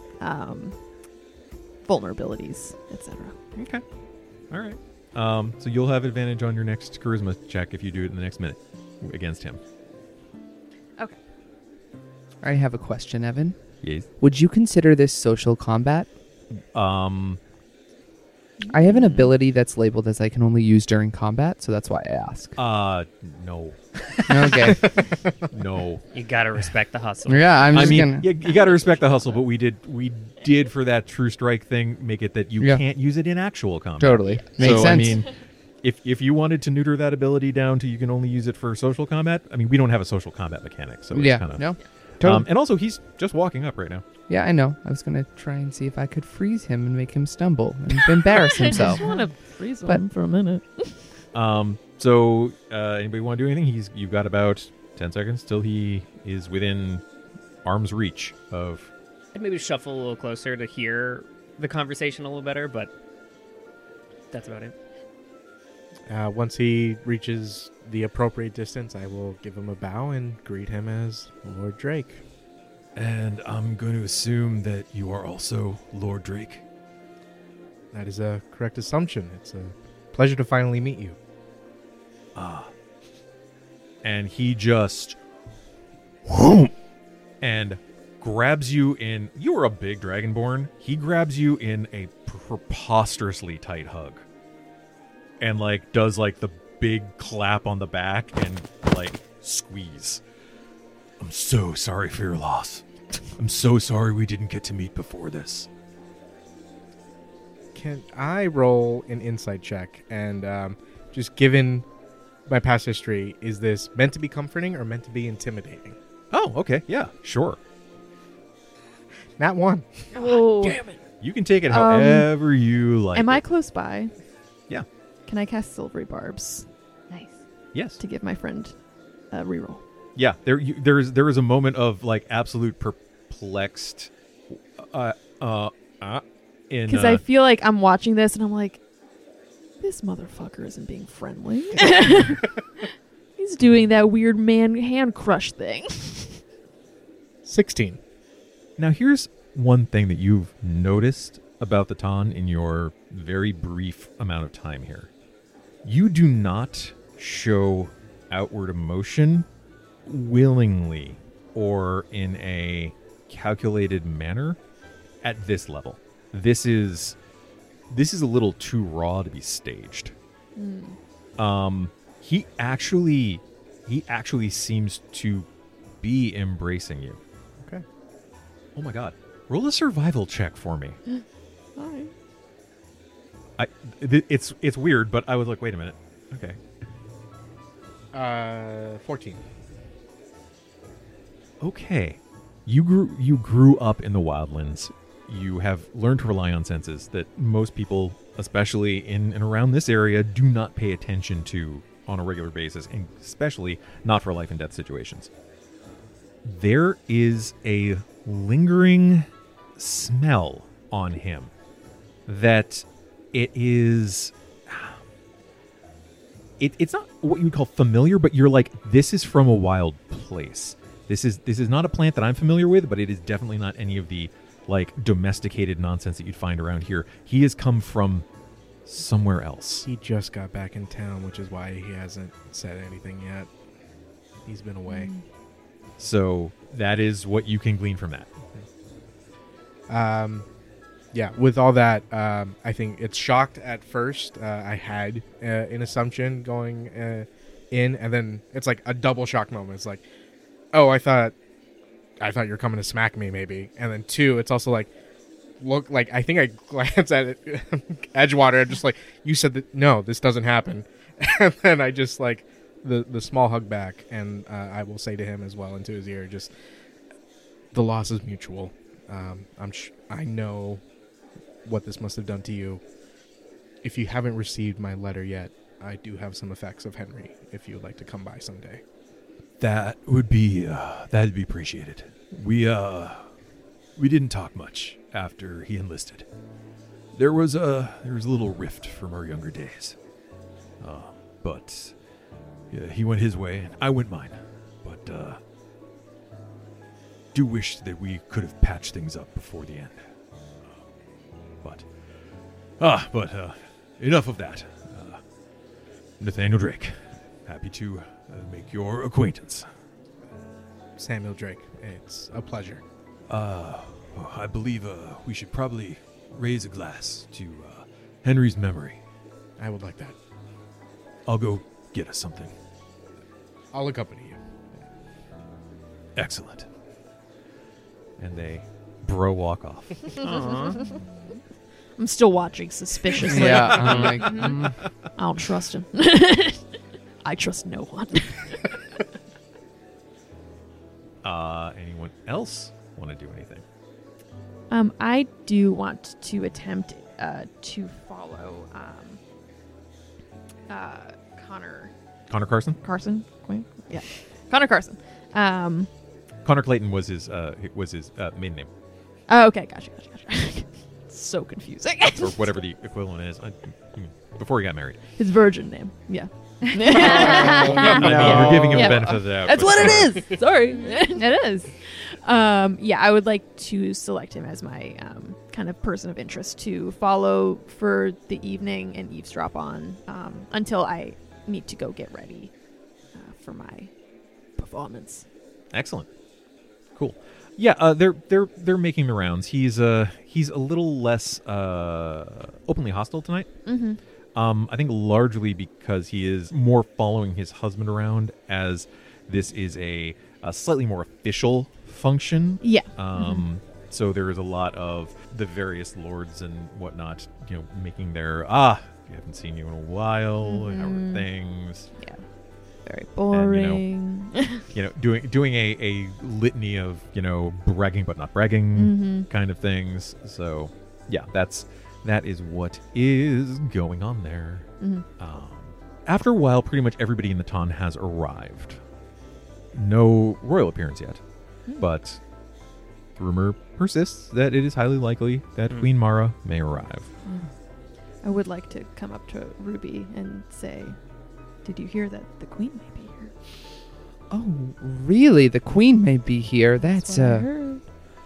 vulnerabilities, etc. Okay. All right. So you'll have advantage on your next charisma check if you do it in the next minute against him. Okay. I have a question, Evan. Yes. Would you consider this social combat? I have an ability that's labeled as I can only use during combat, so that's why I ask. No. Okay. No. You gotta respect the hustle. Yeah, I'm I just mean, gonna. you got to respect the hustle, but we did for that True Strike thing make it that you Yeah. can't use it in actual combat. Totally. Makes So, sense. I mean, if you wanted to neuter that ability down to you can only use it for social combat, I mean, we don't have a social combat mechanic, so yeah. it's kind of No. Totally. and also he's just walking up right now. Yeah, I know. I was gonna try and see if I could freeze him and make him stumble and embarrass himself. I want to freeze But- him for a minute. So anybody want to do anything? You've got about 10 seconds till he is within arm's reach of. I'd maybe shuffle a little closer to hear the conversation a little better, but that's about it. Once he reaches the appropriate distance, I will give him a bow and greet him as Lord Drake. And I'm going to assume that you are also Lord Drake. That is a correct assumption. It's a pleasure to finally meet you. And he just and grabs you in. You are a big dragonborn. He grabs you in a preposterously tight hug, and like does like the big clap on the back and like squeeze. I'm so sorry for your loss. I'm so sorry we didn't get to meet before this. Can I roll an insight check? And just given my past history, is this meant to be comforting or meant to be intimidating? Oh, okay, yeah, sure. Nat 1. Oh, You can take it however you like. am I it. close by? Yeah. Can I cast Silvery Barbs Nice. Yes. to give my friend a reroll? Yeah, there is a moment of like absolute perplexed, in Because I feel like I'm watching this and I'm like, this motherfucker isn't being friendly. He's doing that weird man hand crush thing. 16. Now here's one thing that you've noticed about the Ton in your very brief amount of time here. You do not show outward emotion willingly or in a calculated manner at this level. This is a little too raw to be staged. He actually seems to be embracing you. Okay. Oh my god. Roll a survival check for me. Hi. It's weird, but I was like, wait a minute. Okay. 14. Okay. You grew up in the wildlands. You have learned to rely on senses that most people, especially in and around this area, do not pay attention to on a regular basis, and especially not for life and death situations. There is a lingering smell on him that it's not what you would call familiar, but you're like, this is from a wild place. This is not a plant that I'm familiar with, but it is definitely not any of the like domesticated nonsense that you'd find around here. He has come from somewhere else. He just got back in town, which is why he hasn't said anything yet. He's been away. So that is what you can glean from that. Yeah, with all that, I think it's shocked at first. I had an assumption going in, and then it's like a double shock moment. It's like, oh, I thought you're coming to smack me, maybe. And then 2, it's also like, look, like I think I glanced at it, Edgewater, just like, you said that no, this doesn't happen, and then I just like the small hug back, and I will say to him as well into his ear, just the loss is mutual. I know what this must have done to you. If you haven't received my letter yet, I do have some effects of Henry, if you would like to come by someday. That'd be appreciated. We didn't talk much after he enlisted. There was a little rift from our younger days. But yeah, he went his way and I went mine. But do wish that we could have patched things up before the end. But enough of that. Nathaniel Drake, happy to make your acquaintance. Samuel Drake, it's a pleasure. I believe we should probably raise a glass to Henry's memory. I would like that. I'll go get us something. I'll accompany you. Excellent. And they walk off. I'm still watching suspiciously. Yeah, I'm like, I don't trust him. I trust no one. Anyone else want to do anything? I do want to attempt to follow Connor Carson? Quinn? Yeah. Connor Carson. Connor Clayton was his maiden name, Oh, okay, gotcha. So confusing. or whatever the equivalent is. Before he got married. His virgin name. Yeah. I mean, you're giving him Yeah. the benefit of the doubt. That's but- what it is. Sorry. It is. Yeah, I would like to select him as my kind of person of interest to follow for the evening and eavesdrop on until I need to go get ready for my performance. Excellent. Cool. Yeah, they're making the rounds. He's a little less openly hostile tonight. Mm-hmm. I think largely because he is more following his husband around, as this is a slightly more official function. Yeah. So there is a lot of the various lords and whatnot, making their we haven't seen you in a while. How are things? Yeah. Very boring. Doing a litany of bragging but not bragging kind of things. So yeah, that is what is going on there. After a while, pretty much everybody in the ton has arrived. No royal appearance yet, but rumor persists that it is highly likely that Queen Mara may arrive. I would like to come up to Ruby and say, "Did you hear that the queen may be here?" oh, really? The queen may be here. That's what I heard.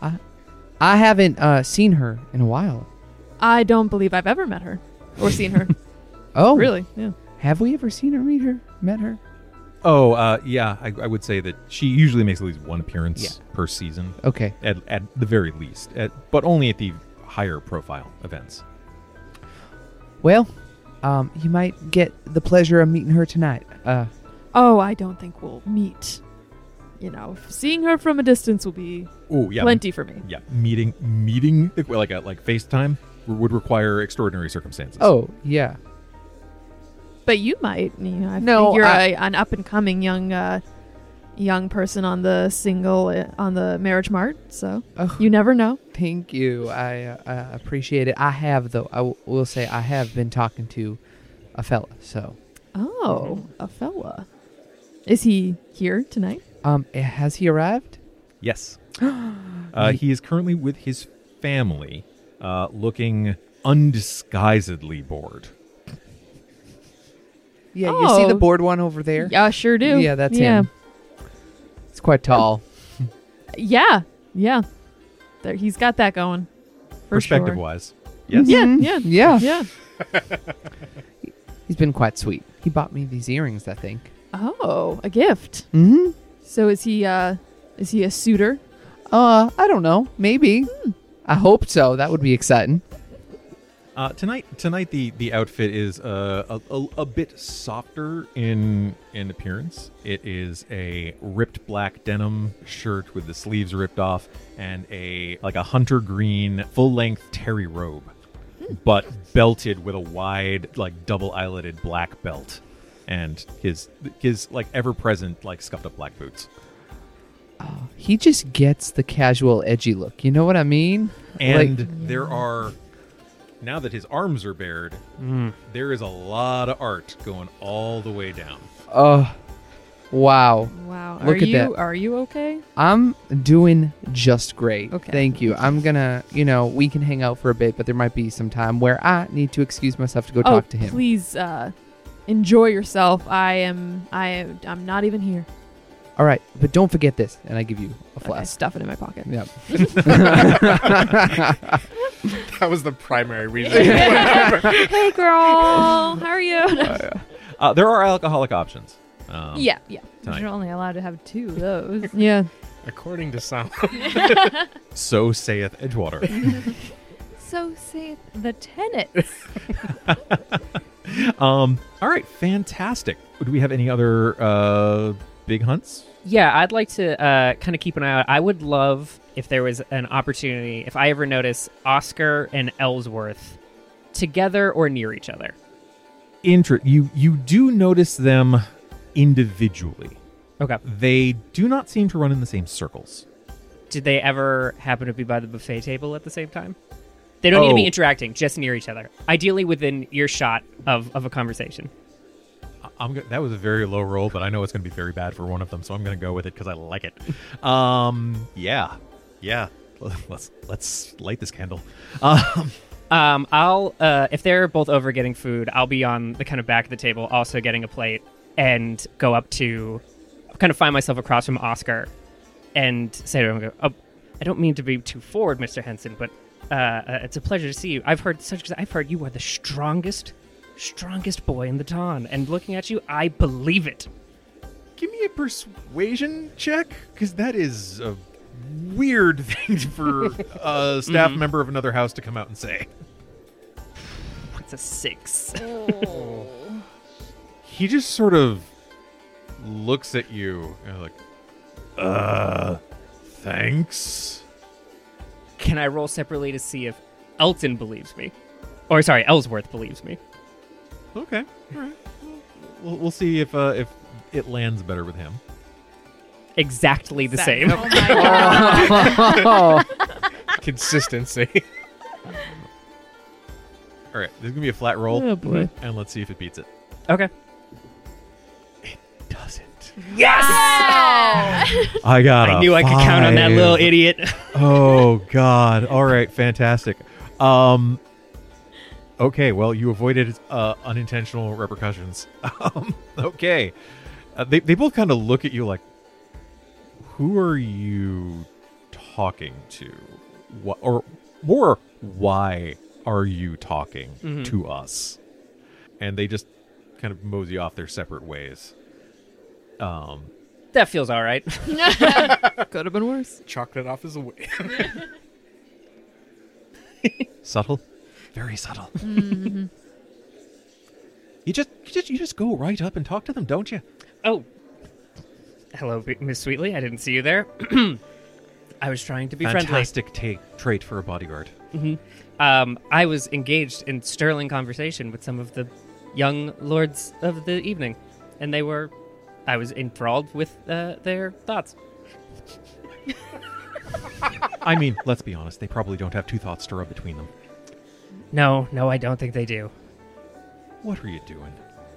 I haven't seen her in a while. I don't believe I've ever met her or seen her. Oh, Really? Yeah. Have we ever seen her, met her? Oh, yeah, I would say that she usually makes at least one appearance per season, Okay. at the very least, but only at the higher profile events. Well, you might get the pleasure of meeting her tonight. Oh, I don't think we'll meet. Seeing her from a distance will be Oh, yeah. plenty for me. Yeah, meeting like FaceTime would require extraordinary circumstances. Oh, yeah. But you might. I No, think you're I- an up and coming young person on the on the marriage mart. So Oh, you never know. thank you. I appreciate it. I have, though. Will say I have been talking to a fella. So, Oh, a fella. Is he here tonight? has he arrived? Yes. He is currently with his family, looking undisguisedly bored. Yeah, you see Oh. the board one over there? Yeah, sure do. Yeah, that's him. It's quite tall. Yeah. There, he's got that going. For Perspective sure. wise. Yes. Yeah, Mhm. yeah. Yeah. Yeah. He's been quite sweet. He bought me these earrings, I think. Oh, a gift. Mm-hmm. So is he a suitor? I don't know. Maybe. I hope so. That would be exciting. Tonight the outfit is a bit softer in appearance. It is a ripped black denim shirt with the sleeves ripped off and a hunter green full length terry robe, but belted with a wide double eyeleted black belt, and his ever present scuffed up black boots. He just gets the casual, edgy look. You know what I mean? And there are, now that his arms are bared, there is a lot of art going all the way down. Wow. Wow. Look at that. Are you okay? I'm doing just great. Okay. Thank you. I'm gonna, we can hang out for a bit, but there might be some time where I need to excuse myself to go talk to him. Please enjoy yourself. I'm not even here. All right, but don't forget this, and I give you a Okay, flask. stuff it in my pocket. Yep. That was the primary reason. Hey girl, how are you? There are alcoholic options. Yeah. Tonight. You're only allowed to have 2 of those. Yeah. According to some. So saith Edgewater. So saith the tenants. All right, fantastic. Do we have any other big hunts? Yeah, I'd like to kind of keep an eye out. I would love if there was an opportunity, if I ever notice Oscar and Ellsworth together or near each other. You do notice them individually. Okay. They do not seem to run in the same circles. Did they ever happen to be by the buffet table at the same time? They don't need to be Oh. interacting, just near each other. Ideally within earshot of a conversation. That was a very low roll, but I know it's going to be very bad for one of them, so I'm going to go with it because I like it. Yeah. Let's light this candle. I'll if they're both over getting food, I'll be on the kind of back of the table, also getting a plate, and go up to, kind of find myself across from Oscar, and say to him, I don't mean to be too forward, Mr. Henson, but it's a pleasure to see you. I've heard you are the strongest boy in the Dawn, and looking at you, I believe it. Give me a persuasion check, because that is a weird thing for a staff member of another house to come out and say. It's a 6. He just sort of looks at you and like, thanks. Can I roll separately to see if Elton believes me? Or sorry, Ellsworth believes me. Okay, all right. We'll see if it lands better with him. Exactly the same. Oh my god. Consistency. All right, there's gonna be a flat roll. Oh, boy. And let's see if it beats it. Okay. Doesn't. Yes! I got. I knew I could count on that little idiot. Oh God! All right, fantastic. Okay, well, you avoided unintentional repercussions. Okay, they both kind of look at you like, "Who are you talking to? What, or more, why are you talking to us?" And they just kind of mosey off their separate ways. That feels all right. Could have been worse. Chocolate off his way. Subtle, very subtle. You just go right up and talk to them, don't you? Oh. Hello, Miss Sweetly. I didn't see you there. I was trying to be Fantastic trait for a bodyguard. friendly. I was engaged in sterling conversation with some of the young lords of the evening, and I was enthralled with their thoughts. I mean, let's be honest, they probably don't have two thoughts to rub between them. No, I don't think they do. What are you doing?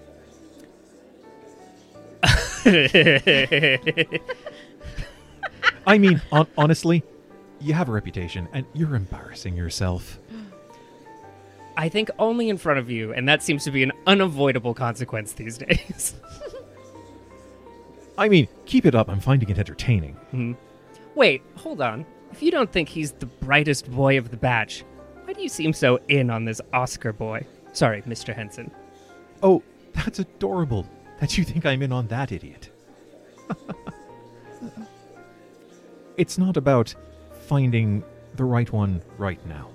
I mean, honestly, you have a reputation, and you're embarrassing yourself. I think only in front of you, and that seems to be an unavoidable consequence these days. I mean, keep it up. I'm finding it entertaining. Wait, hold on. If you don't think he's the brightest boy of the batch, why do you seem so in on this Oscar boy? Sorry, Mr. Henson. Oh, that's adorable that you think I'm in on that idiot. It's not about finding the right one right now.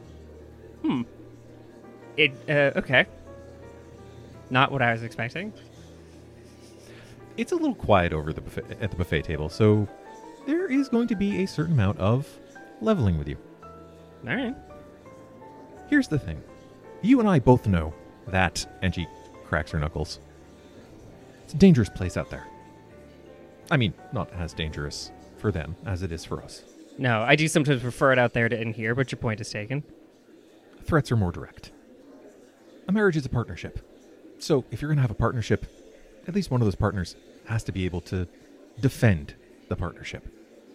Okay. Not what I was expecting. It's a little quiet over at the buffet table, so there is going to be a certain amount of leveling with you. All right. Here's the thing. You and I both know that, and she cracks her knuckles, it's a dangerous place out there. I mean, not as dangerous for them as it is for us. No, I do sometimes prefer it out there to in here, but your point is taken. Threats are more direct. A marriage is a partnership. So if you're going to have a partnership, at least one of those partners has to be able to defend the partnership.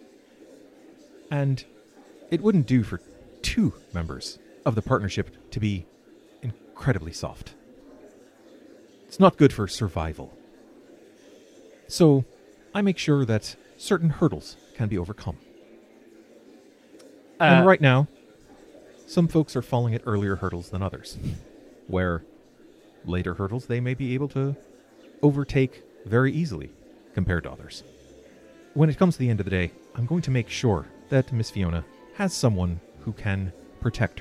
And it wouldn't do for two members of the partnership to be incredibly soft. It's not good for survival. So I make sure that certain hurdles can be overcome. And right now, some folks are falling at earlier hurdles than others, where later hurdles they may be able to overtake very easily compared to others. When it comes to the end of the day, I'm going to make sure that Miss Fiona has someone who can protect her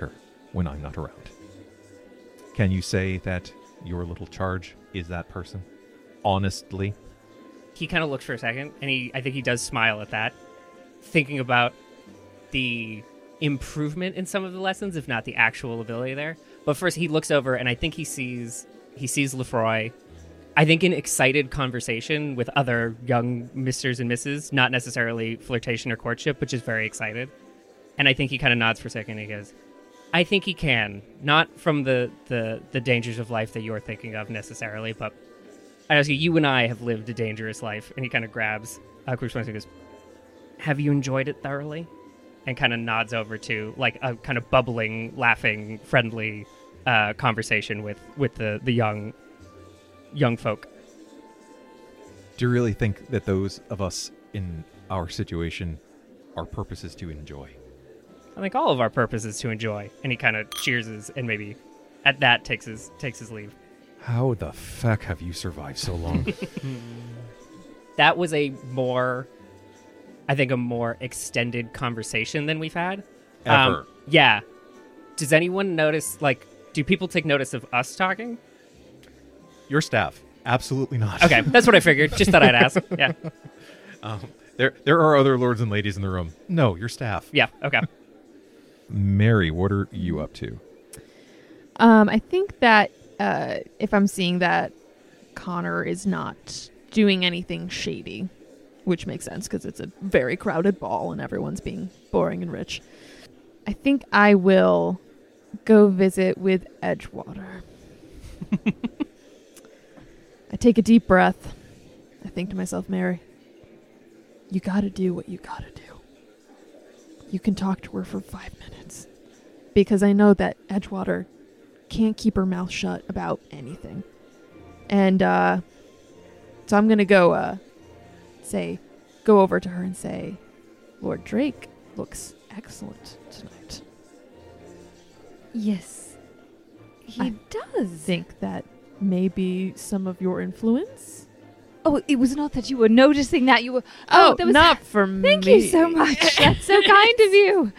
when I'm not around. Can you say that your little charge is that person? Honestly? He kind of looks for a second, and I think he does smile at that, thinking about the improvement in some of the lessons, if not the actual ability there. But first, he looks over, and I think he sees Lefroy, I think, in excited conversation with other young Misters and Misses, not necessarily flirtation or courtship, but just very excited. And I think he kind of nods for a second, and he goes, I think he can. Not from the dangers of life that you're thinking of necessarily, but I ask you, you and I have lived a dangerous life. And he kind of grabs Cruz and goes, have you enjoyed it thoroughly? And kind of nods over to like a kind of bubbling, laughing, friendly conversation with the young folk. Do you really think that those of us in our situation, our purpose is to enjoy? I think all of our purpose is to enjoy. And he kind of cheerses and maybe at that takes his leave. How the feck have you survived so long? That was a more extended conversation than we've had. Ever. Yeah. Does anyone notice, do people take notice of us talking? Your staff. Absolutely not. Okay, that's what I figured. Just thought I'd ask. Yeah. There are other lords and ladies in the room. No, your staff. Yeah, okay. Mary, what are you up to? I think that if I'm seeing that Connor is not doing anything shady, which makes sense because it's a very crowded ball and everyone's being boring and rich, I think I will go visit with Edgewater. I take a deep breath. I think to myself, Mary, you gotta do what you gotta do. You can talk to her for 5 minutes. Because I know that Edgewater can't keep her mouth shut about anything. And so I'm gonna go go over to her and say, Lord Drake looks excellent tonight. Yes, he I does. Think that maybe some of your influence? Oh, it was not that you were noticing that you were. Oh, there was not for me. Thank you so much. That's so kind of you.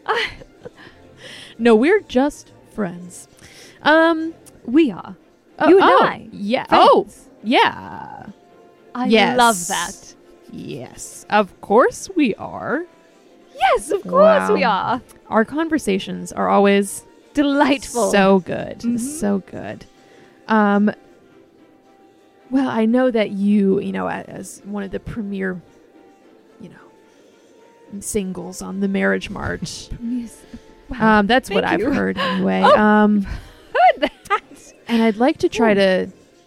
No, we're just friends. We are. You and I. Yeah. Friends. Oh, yeah. I Yes. love that. Yes, of course we are. Yes, of course Wow. we are. Our conversations are always Delightful. so good. Mhm. So good. Well, I know that you as one of the premier, singles on the Marriage March. Yes. Wow. That's what thank I've you. heard anyway. Oh. Heard that. And I'd like to try to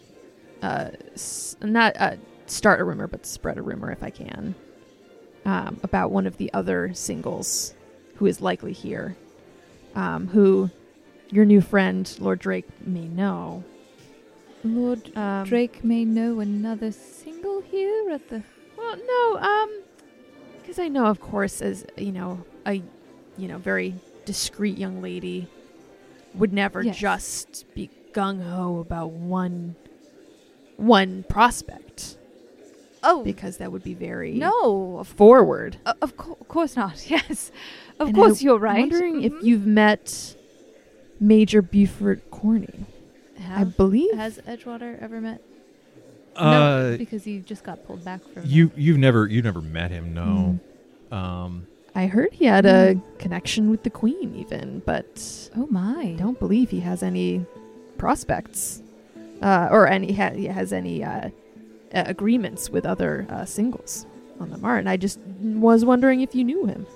not start a rumor, but spread a rumor if I can, about one of the other singles who is likely here, who your new friend, Lord Drake, may know. Lord Drake may know another single here at the. Well, no, because I know, of course, as a very discreet young lady would never Yes. just be gung ho about one prospect, Oh, because that would be very no. forward. Of course not. Yes. Of And course I'm you're right. Wondering if Mhm. you've met Major Buford Corney. I believe. Has Edgewater ever met? Uh, No, because he just got pulled back from. you've never met him, no. I heard he had a connection with the Queen, even, but Oh my! I don't believe he has any prospects, or he has any agreements with other singles on the Martin. I just was wondering if you knew him.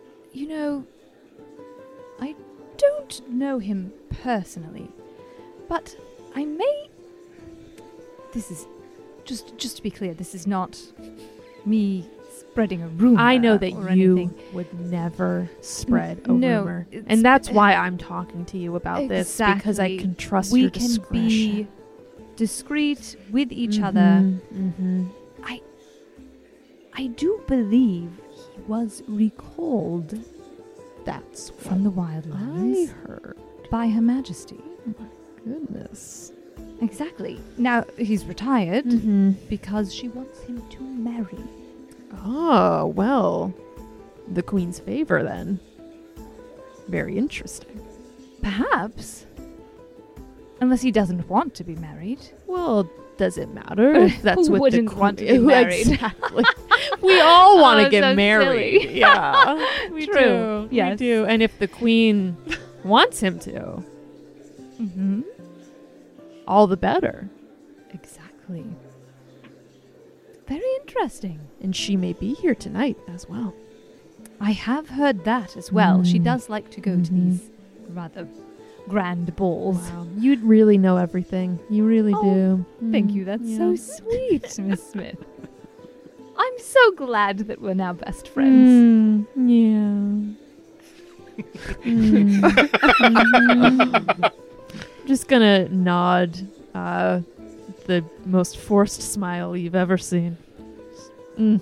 I don't know him personally, but I may. This is just to be clear. This is not me spreading a rumor. I know that or you anything. would never spread a No, rumor, it's- and that's why I'm talking to you about this, because I Exactly. can trust We your can discretion. be discreet with each other. Mm-hmm. I do believe he was recalled That's from the I wildlands heard. by Her Majesty. Goodness. Exactly. Now he's retired Mm-hmm. because she wants him to marry. Oh, well, the Queen's favor then. Very interesting. Perhaps. Unless he doesn't want to be married. Well, does it matter if that's Who what wouldn't the want to be married? Exactly. We all want to Oh, get so married. silly. Yeah, we True. do. Yes. We do. And if the queen wants him to, Mm-hmm. all the better. Exactly. Very interesting. And she may be here tonight as well. I have heard that as well. She Mm. does like to go to Mhm. these rather grand balls. Wow. You really know everything. You really Oh, do. Thank Mm, you. That's yeah. so sweet, Miss Smith. I'm so glad that we're now best friends. Yeah. Mm. Just gonna nod the most forced smile you've ever seen. Mm.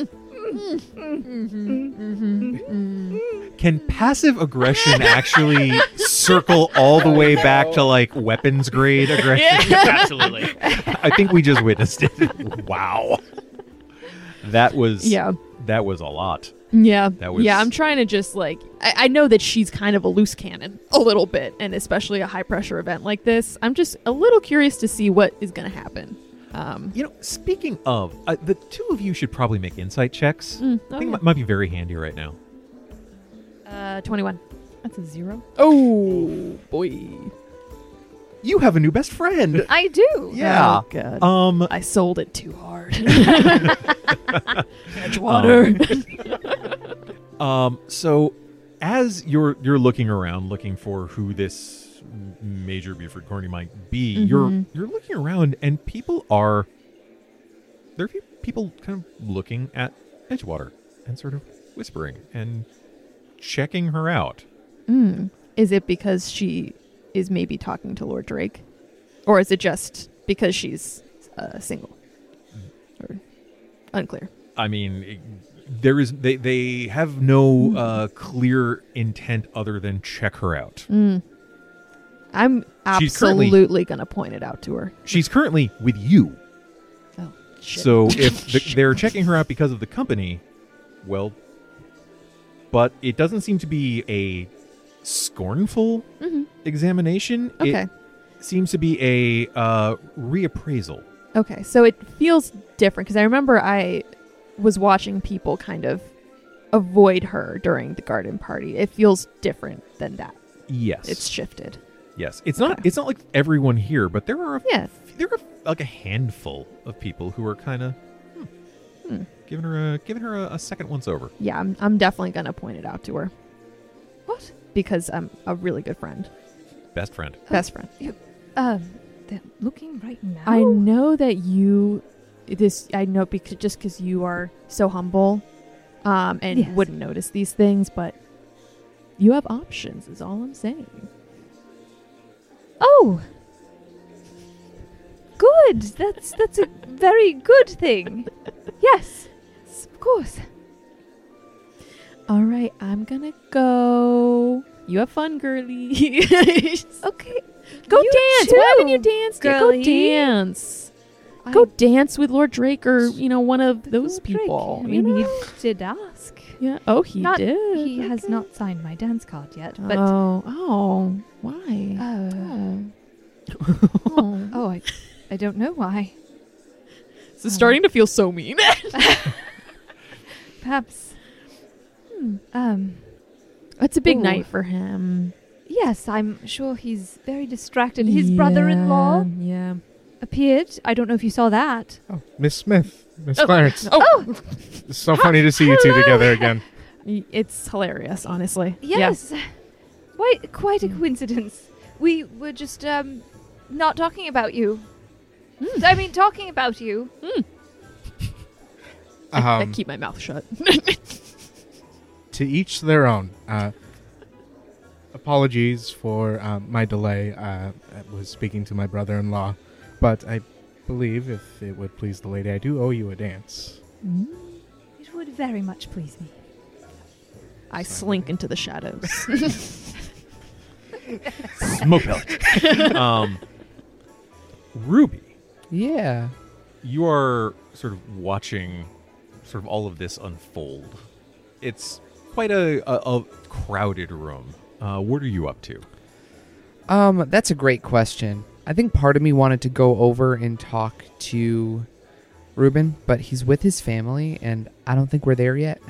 Can passive aggression actually circle all the way back to like weapons grade aggression? Absolutely. I think we just witnessed it. Wow. That was Yeah. that was a lot. Yeah. That was- Yeah, I'm trying to just like I know that she's kind of a loose cannon a little bit, and especially a high pressure event like this. I'm just a little curious to see what is gonna happen. You know, speaking of, the two of you should probably make insight checks. I think it might be very handy right now. 21. That's a 0. Oh boy. You have a new best friend. I do. Yeah. Oh, God. Um, I sold it too hard. Edgewater. So as you're looking around, looking for who this Major Buford Corney might be, Mhm. you're looking around, and there are people kind of looking at Edgewater and sort of whispering and checking her out. Is it because she is maybe talking to Lord Drake? Or is it just because she's single? Or unclear. I mean, they have no clear intent other than check her out. I'm She's currently- absolutely going to point it out to her. She's currently with you. Oh, shit. So if they're checking her out because of the company, well, but it doesn't seem to be a scornful examination. Okay. It seems to be a reappraisal. Okay, so it feels different because I remember I was watching people kind of avoid her during the garden party. It feels different than that. Yes. It's shifted. Yes. It's not like everyone here, but there are Yeah. like a handful of people who are kind of giving her a second once over. Yeah, I'm definitely going to point it out to her What? because I'm a really good friend. Best friend. Best friend. They're looking right now. I know that I know because you are so humble and Yes. wouldn't notice these things, but you have options is all I'm saying. Oh. Good. That's a very good thing. Yes. Of course. All right, I'm going to go. You have fun, girly. Okay. Go You dance. too, Why haven't you danced yet? Go girly. dance. Go dance with Lord Drake or, one of those Lord Drake. people. I mean, you he know? did ask. Yeah. Oh, he Not- did. He has Okay. not signed my dance card yet, but Oh. Why? Oh. oh, I don't know why. This is starting to feel so mean. Perhaps. It's a big Ooh. night for him. Yes, I'm sure he's very distracted. His brother-in-law Yeah. appeared. I don't know if you saw that. Oh, Miss Smith, Miss Clarence. Oh, It's so funny to see you two together again. it's hilarious, honestly. Yes. Quite a coincidence. We were just not talking about you. I mean, talking about you. I keep my mouth shut. To each their own. Apologies for my delay. I was speaking to my brother-in-law, but I believe if it would please the lady, I do owe you a dance. It would very much please me. I slink into the shadows. Smoke pellet. Ruby, Yeah. you are sort of watching sort of all of this unfold. It's quite a crowded room. What are you up to? That's a great question. I think part of me wanted to go over and talk to Ruben, but he's with his family, and I don't think we're there yet.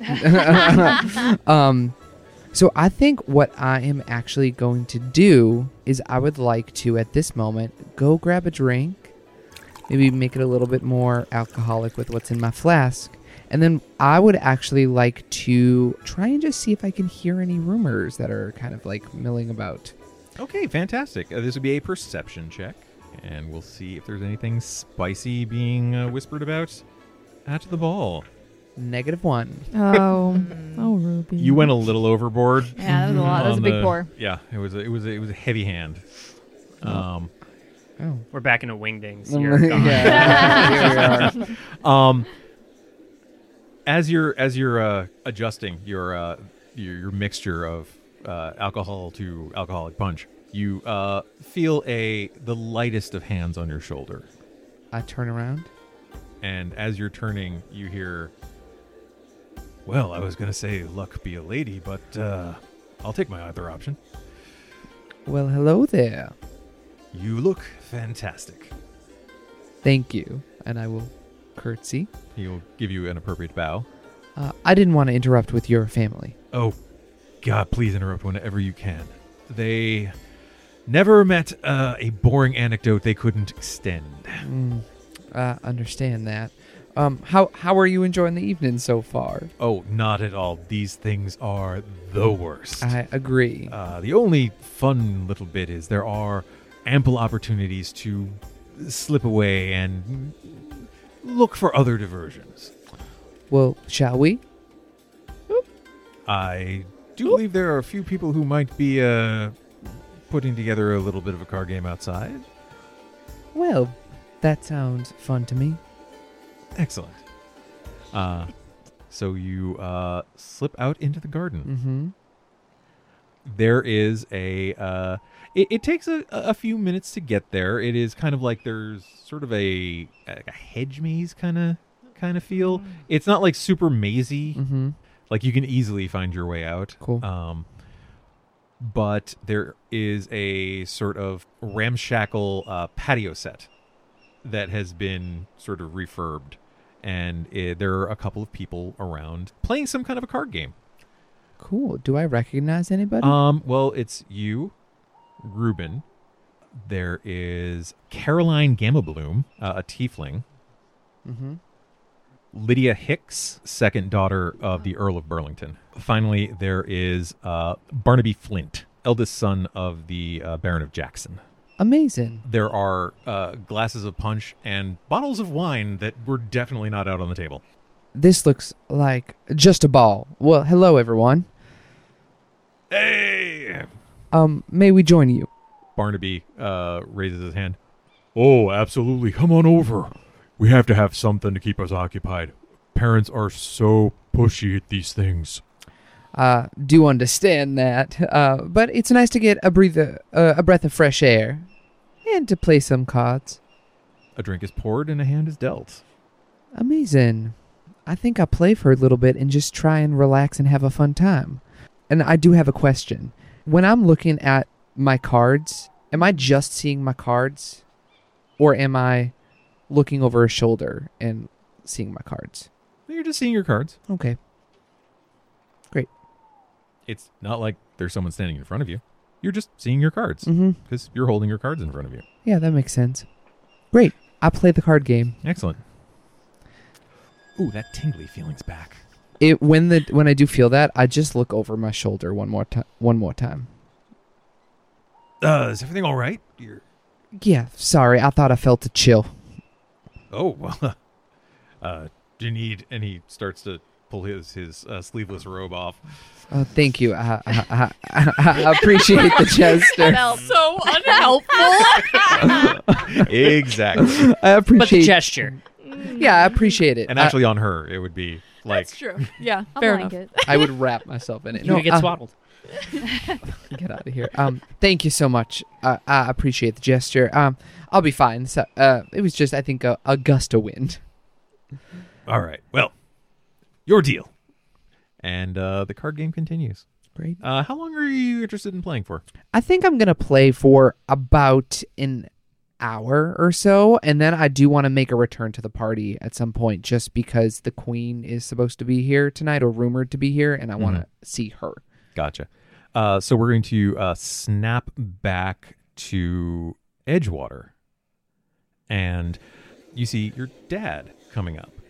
So I think what I am actually going to do is I would like to, at this moment, go grab a drink, maybe make it a little bit more alcoholic with what's in my flask, and then I would actually like to try and just see if I can hear any rumors that are kind of like milling about. Okay, fantastic. This would be a perception check, and we'll see if there's anything spicy being whispered about at the ball. -1. Oh, Ruby. You went a little overboard. Yeah, that was a lot. That was a on big the- pour. Yeah, it was a heavy hand. Oh. We're back into wingdings. You're gone. Yeah, here we are. As you're adjusting your mixture of alcohol to alcoholic punch, you feel the lightest of hands on your shoulder, I turn around. and as you're turning, you hear, "Well, I was gonna say luck be a lady, but I'll take my other option. Well, hello there. You look fantastic." Thank you. And I will curtsy. He'll give you an appropriate bow. I didn't want to interrupt with your family. Oh, God, please interrupt whenever you can. They never met a boring anecdote they couldn't extend. Understand that. How are you enjoying the evening so far? Oh, not at all. These things are the worst. I agree. The only fun little bit is there are ample opportunities to slip away and look for other diversions. Well, shall we? I do believe there are a few people who might be putting together a little bit of a card game outside. Well, that sounds fun to me. Excellent. So you slip out into the garden. Mm-hmm. There is a... It takes a few minutes to get there. It is kind of like there's sort of a hedge maze kind of feel. It's not like super mazy. Mm-hmm. Like you can easily find your way out. Cool. But there is a sort of ramshackle patio set that has been sort of refurbed. And there are a couple of people around playing some kind of a card game. Cool. Do I recognize anybody? Well, it's you, Ruben. There is Caroline Gamma-Bloom, a tiefling. Mm-hmm. Lydia Hicks, second daughter of the Earl of Burlington. Finally, there is Barnaby Flint, eldest son of the Baron of Jackson. Amazing. There are glasses of punch and bottles of wine that were definitely not out on the table. This looks like just a ball. Well, hello, everyone. Hey! May we join you? Barnaby raises his hand. Oh, absolutely. Come on over. We have to have something to keep us occupied. Parents are so pushy at these things. Do understand that. But it's nice to get a breath of fresh air and to play some cards. A drink is poured and a hand is dealt. Amazing. I think I'll play for a little bit and just try and relax and have a fun time. And I do have a question. When I'm looking at my cards, am I just seeing my cards? Or am I looking over a shoulder and seeing my cards? You're just seeing your cards. Okay. Great. It's not like there's someone standing in front of you. You're just seeing your cards Mm-hmm. because you're holding your cards in front of you. Yeah, that makes sense. Great. I'll play the card game. Excellent. Ooh, that tingly feeling's back. When I do feel that, I just look over my shoulder one more time. Is everything all right? Yeah, sorry. I thought I felt a chill. Oh, well, do you need... And he starts to pull his sleeveless robe off. Oh, thank you. I appreciate the gesture. Felt so unhelpful. Exactly. I But the appreciate. gesture. Yeah, I appreciate it. And actually on her, it would be like... That's true. Yeah, I'll fair blank enough. I would wrap myself in it. You could get uh, swaddled. Get out of here. Thank you so much. I appreciate the gesture. I'll be fine. So, it was just, I think, a gust of wind. All right. Well, your deal. And the card game continues. Great. How long are you interested in playing for? I think I'm going to play for about an hour or so, and then I do want to make a return to the party at some point just because the queen is supposed to be here tonight or rumored to be here, and I want to see her. Gotcha. So we're going to snap back to Edgewater, and you see your dad coming up.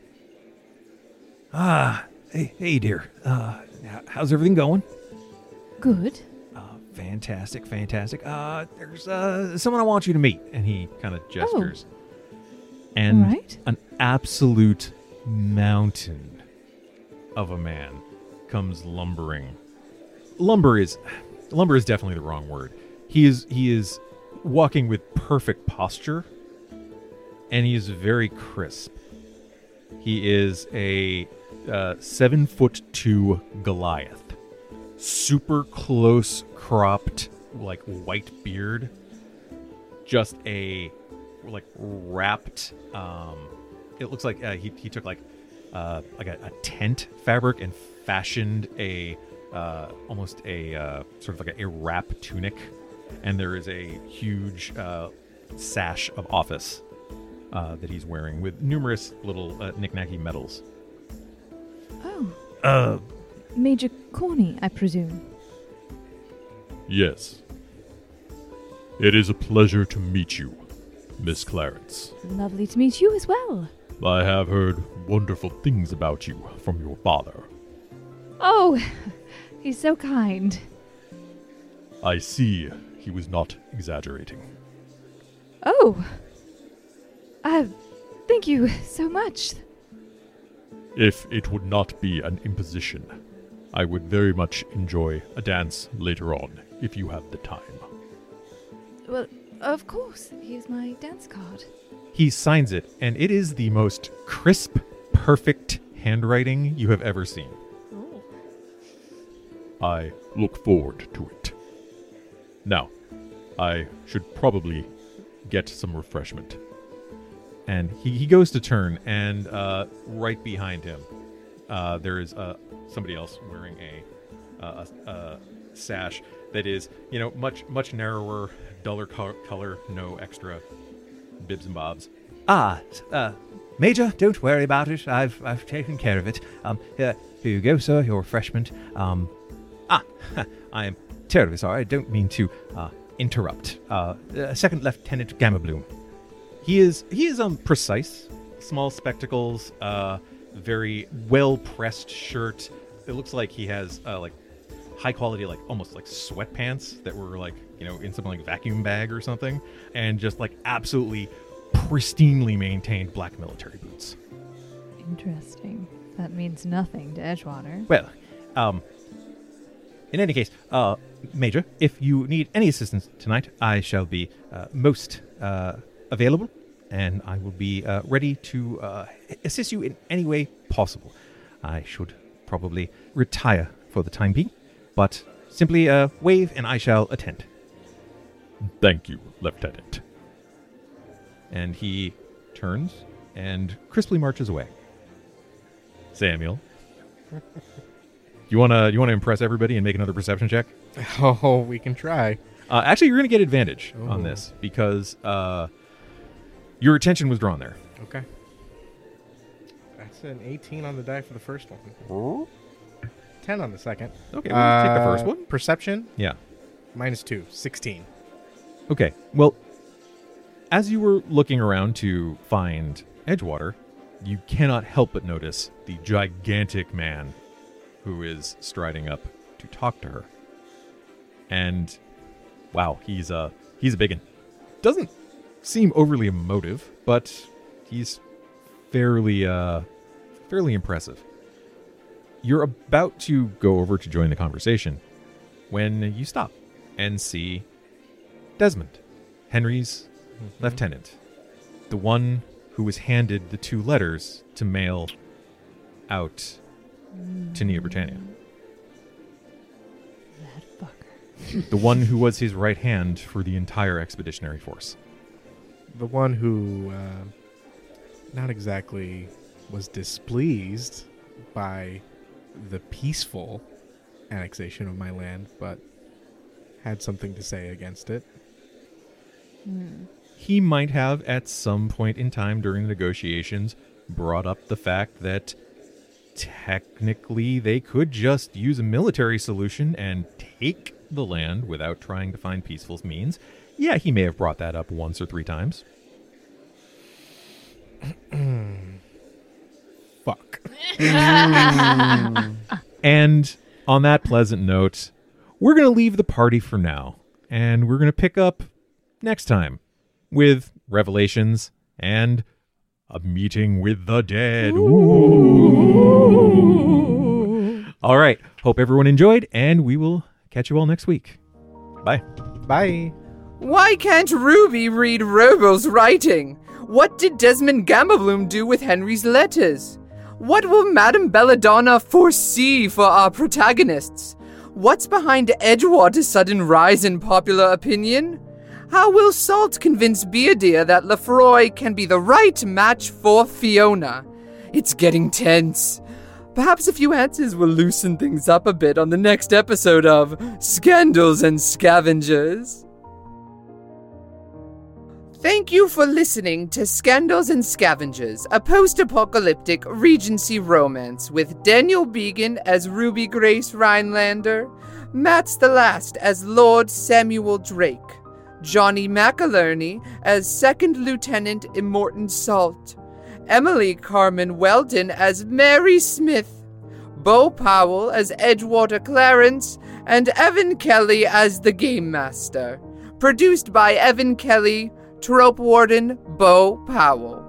Hey, dear. How's everything going? Good. Fantastic. There's someone I want you to meet. And he kind of gestures. And All right. an absolute mountain of a man comes lumbering. Lumber is definitely the wrong word. He is walking with perfect posture, and he is very crisp. He is a 7'2" Goliath, super close cropped, like white beard, just a like wrapped. It looks like he took like a tent fabric and fashioned a almost a sort of like a wrap tunic, and there is a huge sash of office that he's wearing with numerous little knick-knacky medals. Oh. Major Corny, I presume. Yes. It is a pleasure to meet you, Miss Clarence. Lovely to meet you as well. I have heard wonderful things about you from your father. Oh, he's so kind. I see he was not exaggerating. Oh. Thank you so much. If it would not be an imposition, I would very much enjoy a dance later on, if you have the time. Well, of course. Here's my dance card. He signs it, and it is the most crisp, perfect handwriting you have ever seen. Oh. I look forward to it. Now, I should probably get some refreshment. And he goes to turn, and right behind him, there is somebody else wearing a sash that is, much narrower, duller color, no extra bibs and bobs. Major, don't worry about it. I've taken care of it. Here you go, sir, your refreshment. I am terribly sorry. I don't mean to interrupt. Second Lieutenant Gamma-Bloom. He is precise, small spectacles, very well pressed shirt. It looks like he has like high quality, like almost like sweatpants that were like in something like vacuum bag or something, and just like absolutely pristinely maintained black military boots. Interesting. That means nothing to Edgewater. Well, in any case, Major, if you need any assistance tonight, I shall be most available, and I will be ready to assist you in any way possible. I should probably retire for the time being, but simply wave and I shall attend. Thank you, Lieutenant. And he turns and crisply marches away. Samuel, you wanna impress everybody and make another perception check? Oh, we can try. Actually, you're gonna get advantage on Oh. this because your attention was drawn there. Okay. That's an 18 on the die for the first one. 10 on the second. Okay, we'll take the first one. Perception, Yeah. -2, 16. Okay. Well, as you were looking around to find Edgewater, you cannot help but notice the gigantic man who is striding up to talk to her. And wow, he's a big one. Doesn't seem overly emotive, but he's fairly impressive. You're about to go over to join the conversation when you stop and see Desmond, Henry's lieutenant, the one who was handed the 2 letters to mail out to Neo Britannia. That fucker. The one who was his right hand for the entire expeditionary force. The one who not exactly was displeased by the peaceful annexation of my land, but had something to say against it. He might have, at some point in time during the negotiations, brought up the fact that technically they could just use a military solution and take the land without trying to find peaceful means. Yeah, he may have brought that up once or 3 times. Fuck. And on that pleasant note, we're going to leave the party for now, and we're going to pick up next time with Revelations and a meeting with the dead. Ooh. All right. Hope everyone enjoyed, and we will catch you all next week. Bye. Bye. Why can't Ruby read Robo's writing? What did Desmond Gamabloom do with Henry's letters? What will Madame Belladonna foresee for our protagonists? What's behind Edgewater's sudden rise in popular opinion? How will Salt convince Beardeer that Lefroy can be the right match for Fiona? It's getting tense. Perhaps a few answers will loosen things up a bit on the next episode of Scandals and Scavengers. Thank you for listening to Scandals and Scavengers, a post-apocalyptic Regency romance with Daniel Began as Ruby Grace Rhinelander, Matt's the Last as Lord Samuel Drake, Johnny McIlerney as 2nd Lieutenant Immortan Salt, Emily Carmen Weldon as Mary Smith, Bo Powell as Edgewater Clarence, and Evan Kelly as the Game Master. Produced by Evan Kelly, Trope Warden Bo Powell.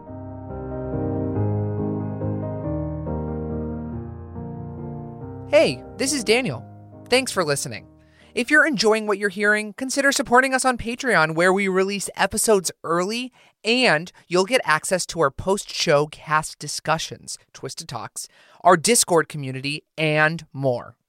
Hey, this is Daniel. Thanks for listening. If you're enjoying what you're hearing, consider supporting us on Patreon, where we release episodes early, and you'll get access to our post-show cast discussions, Twisted Talks, our Discord community, and more.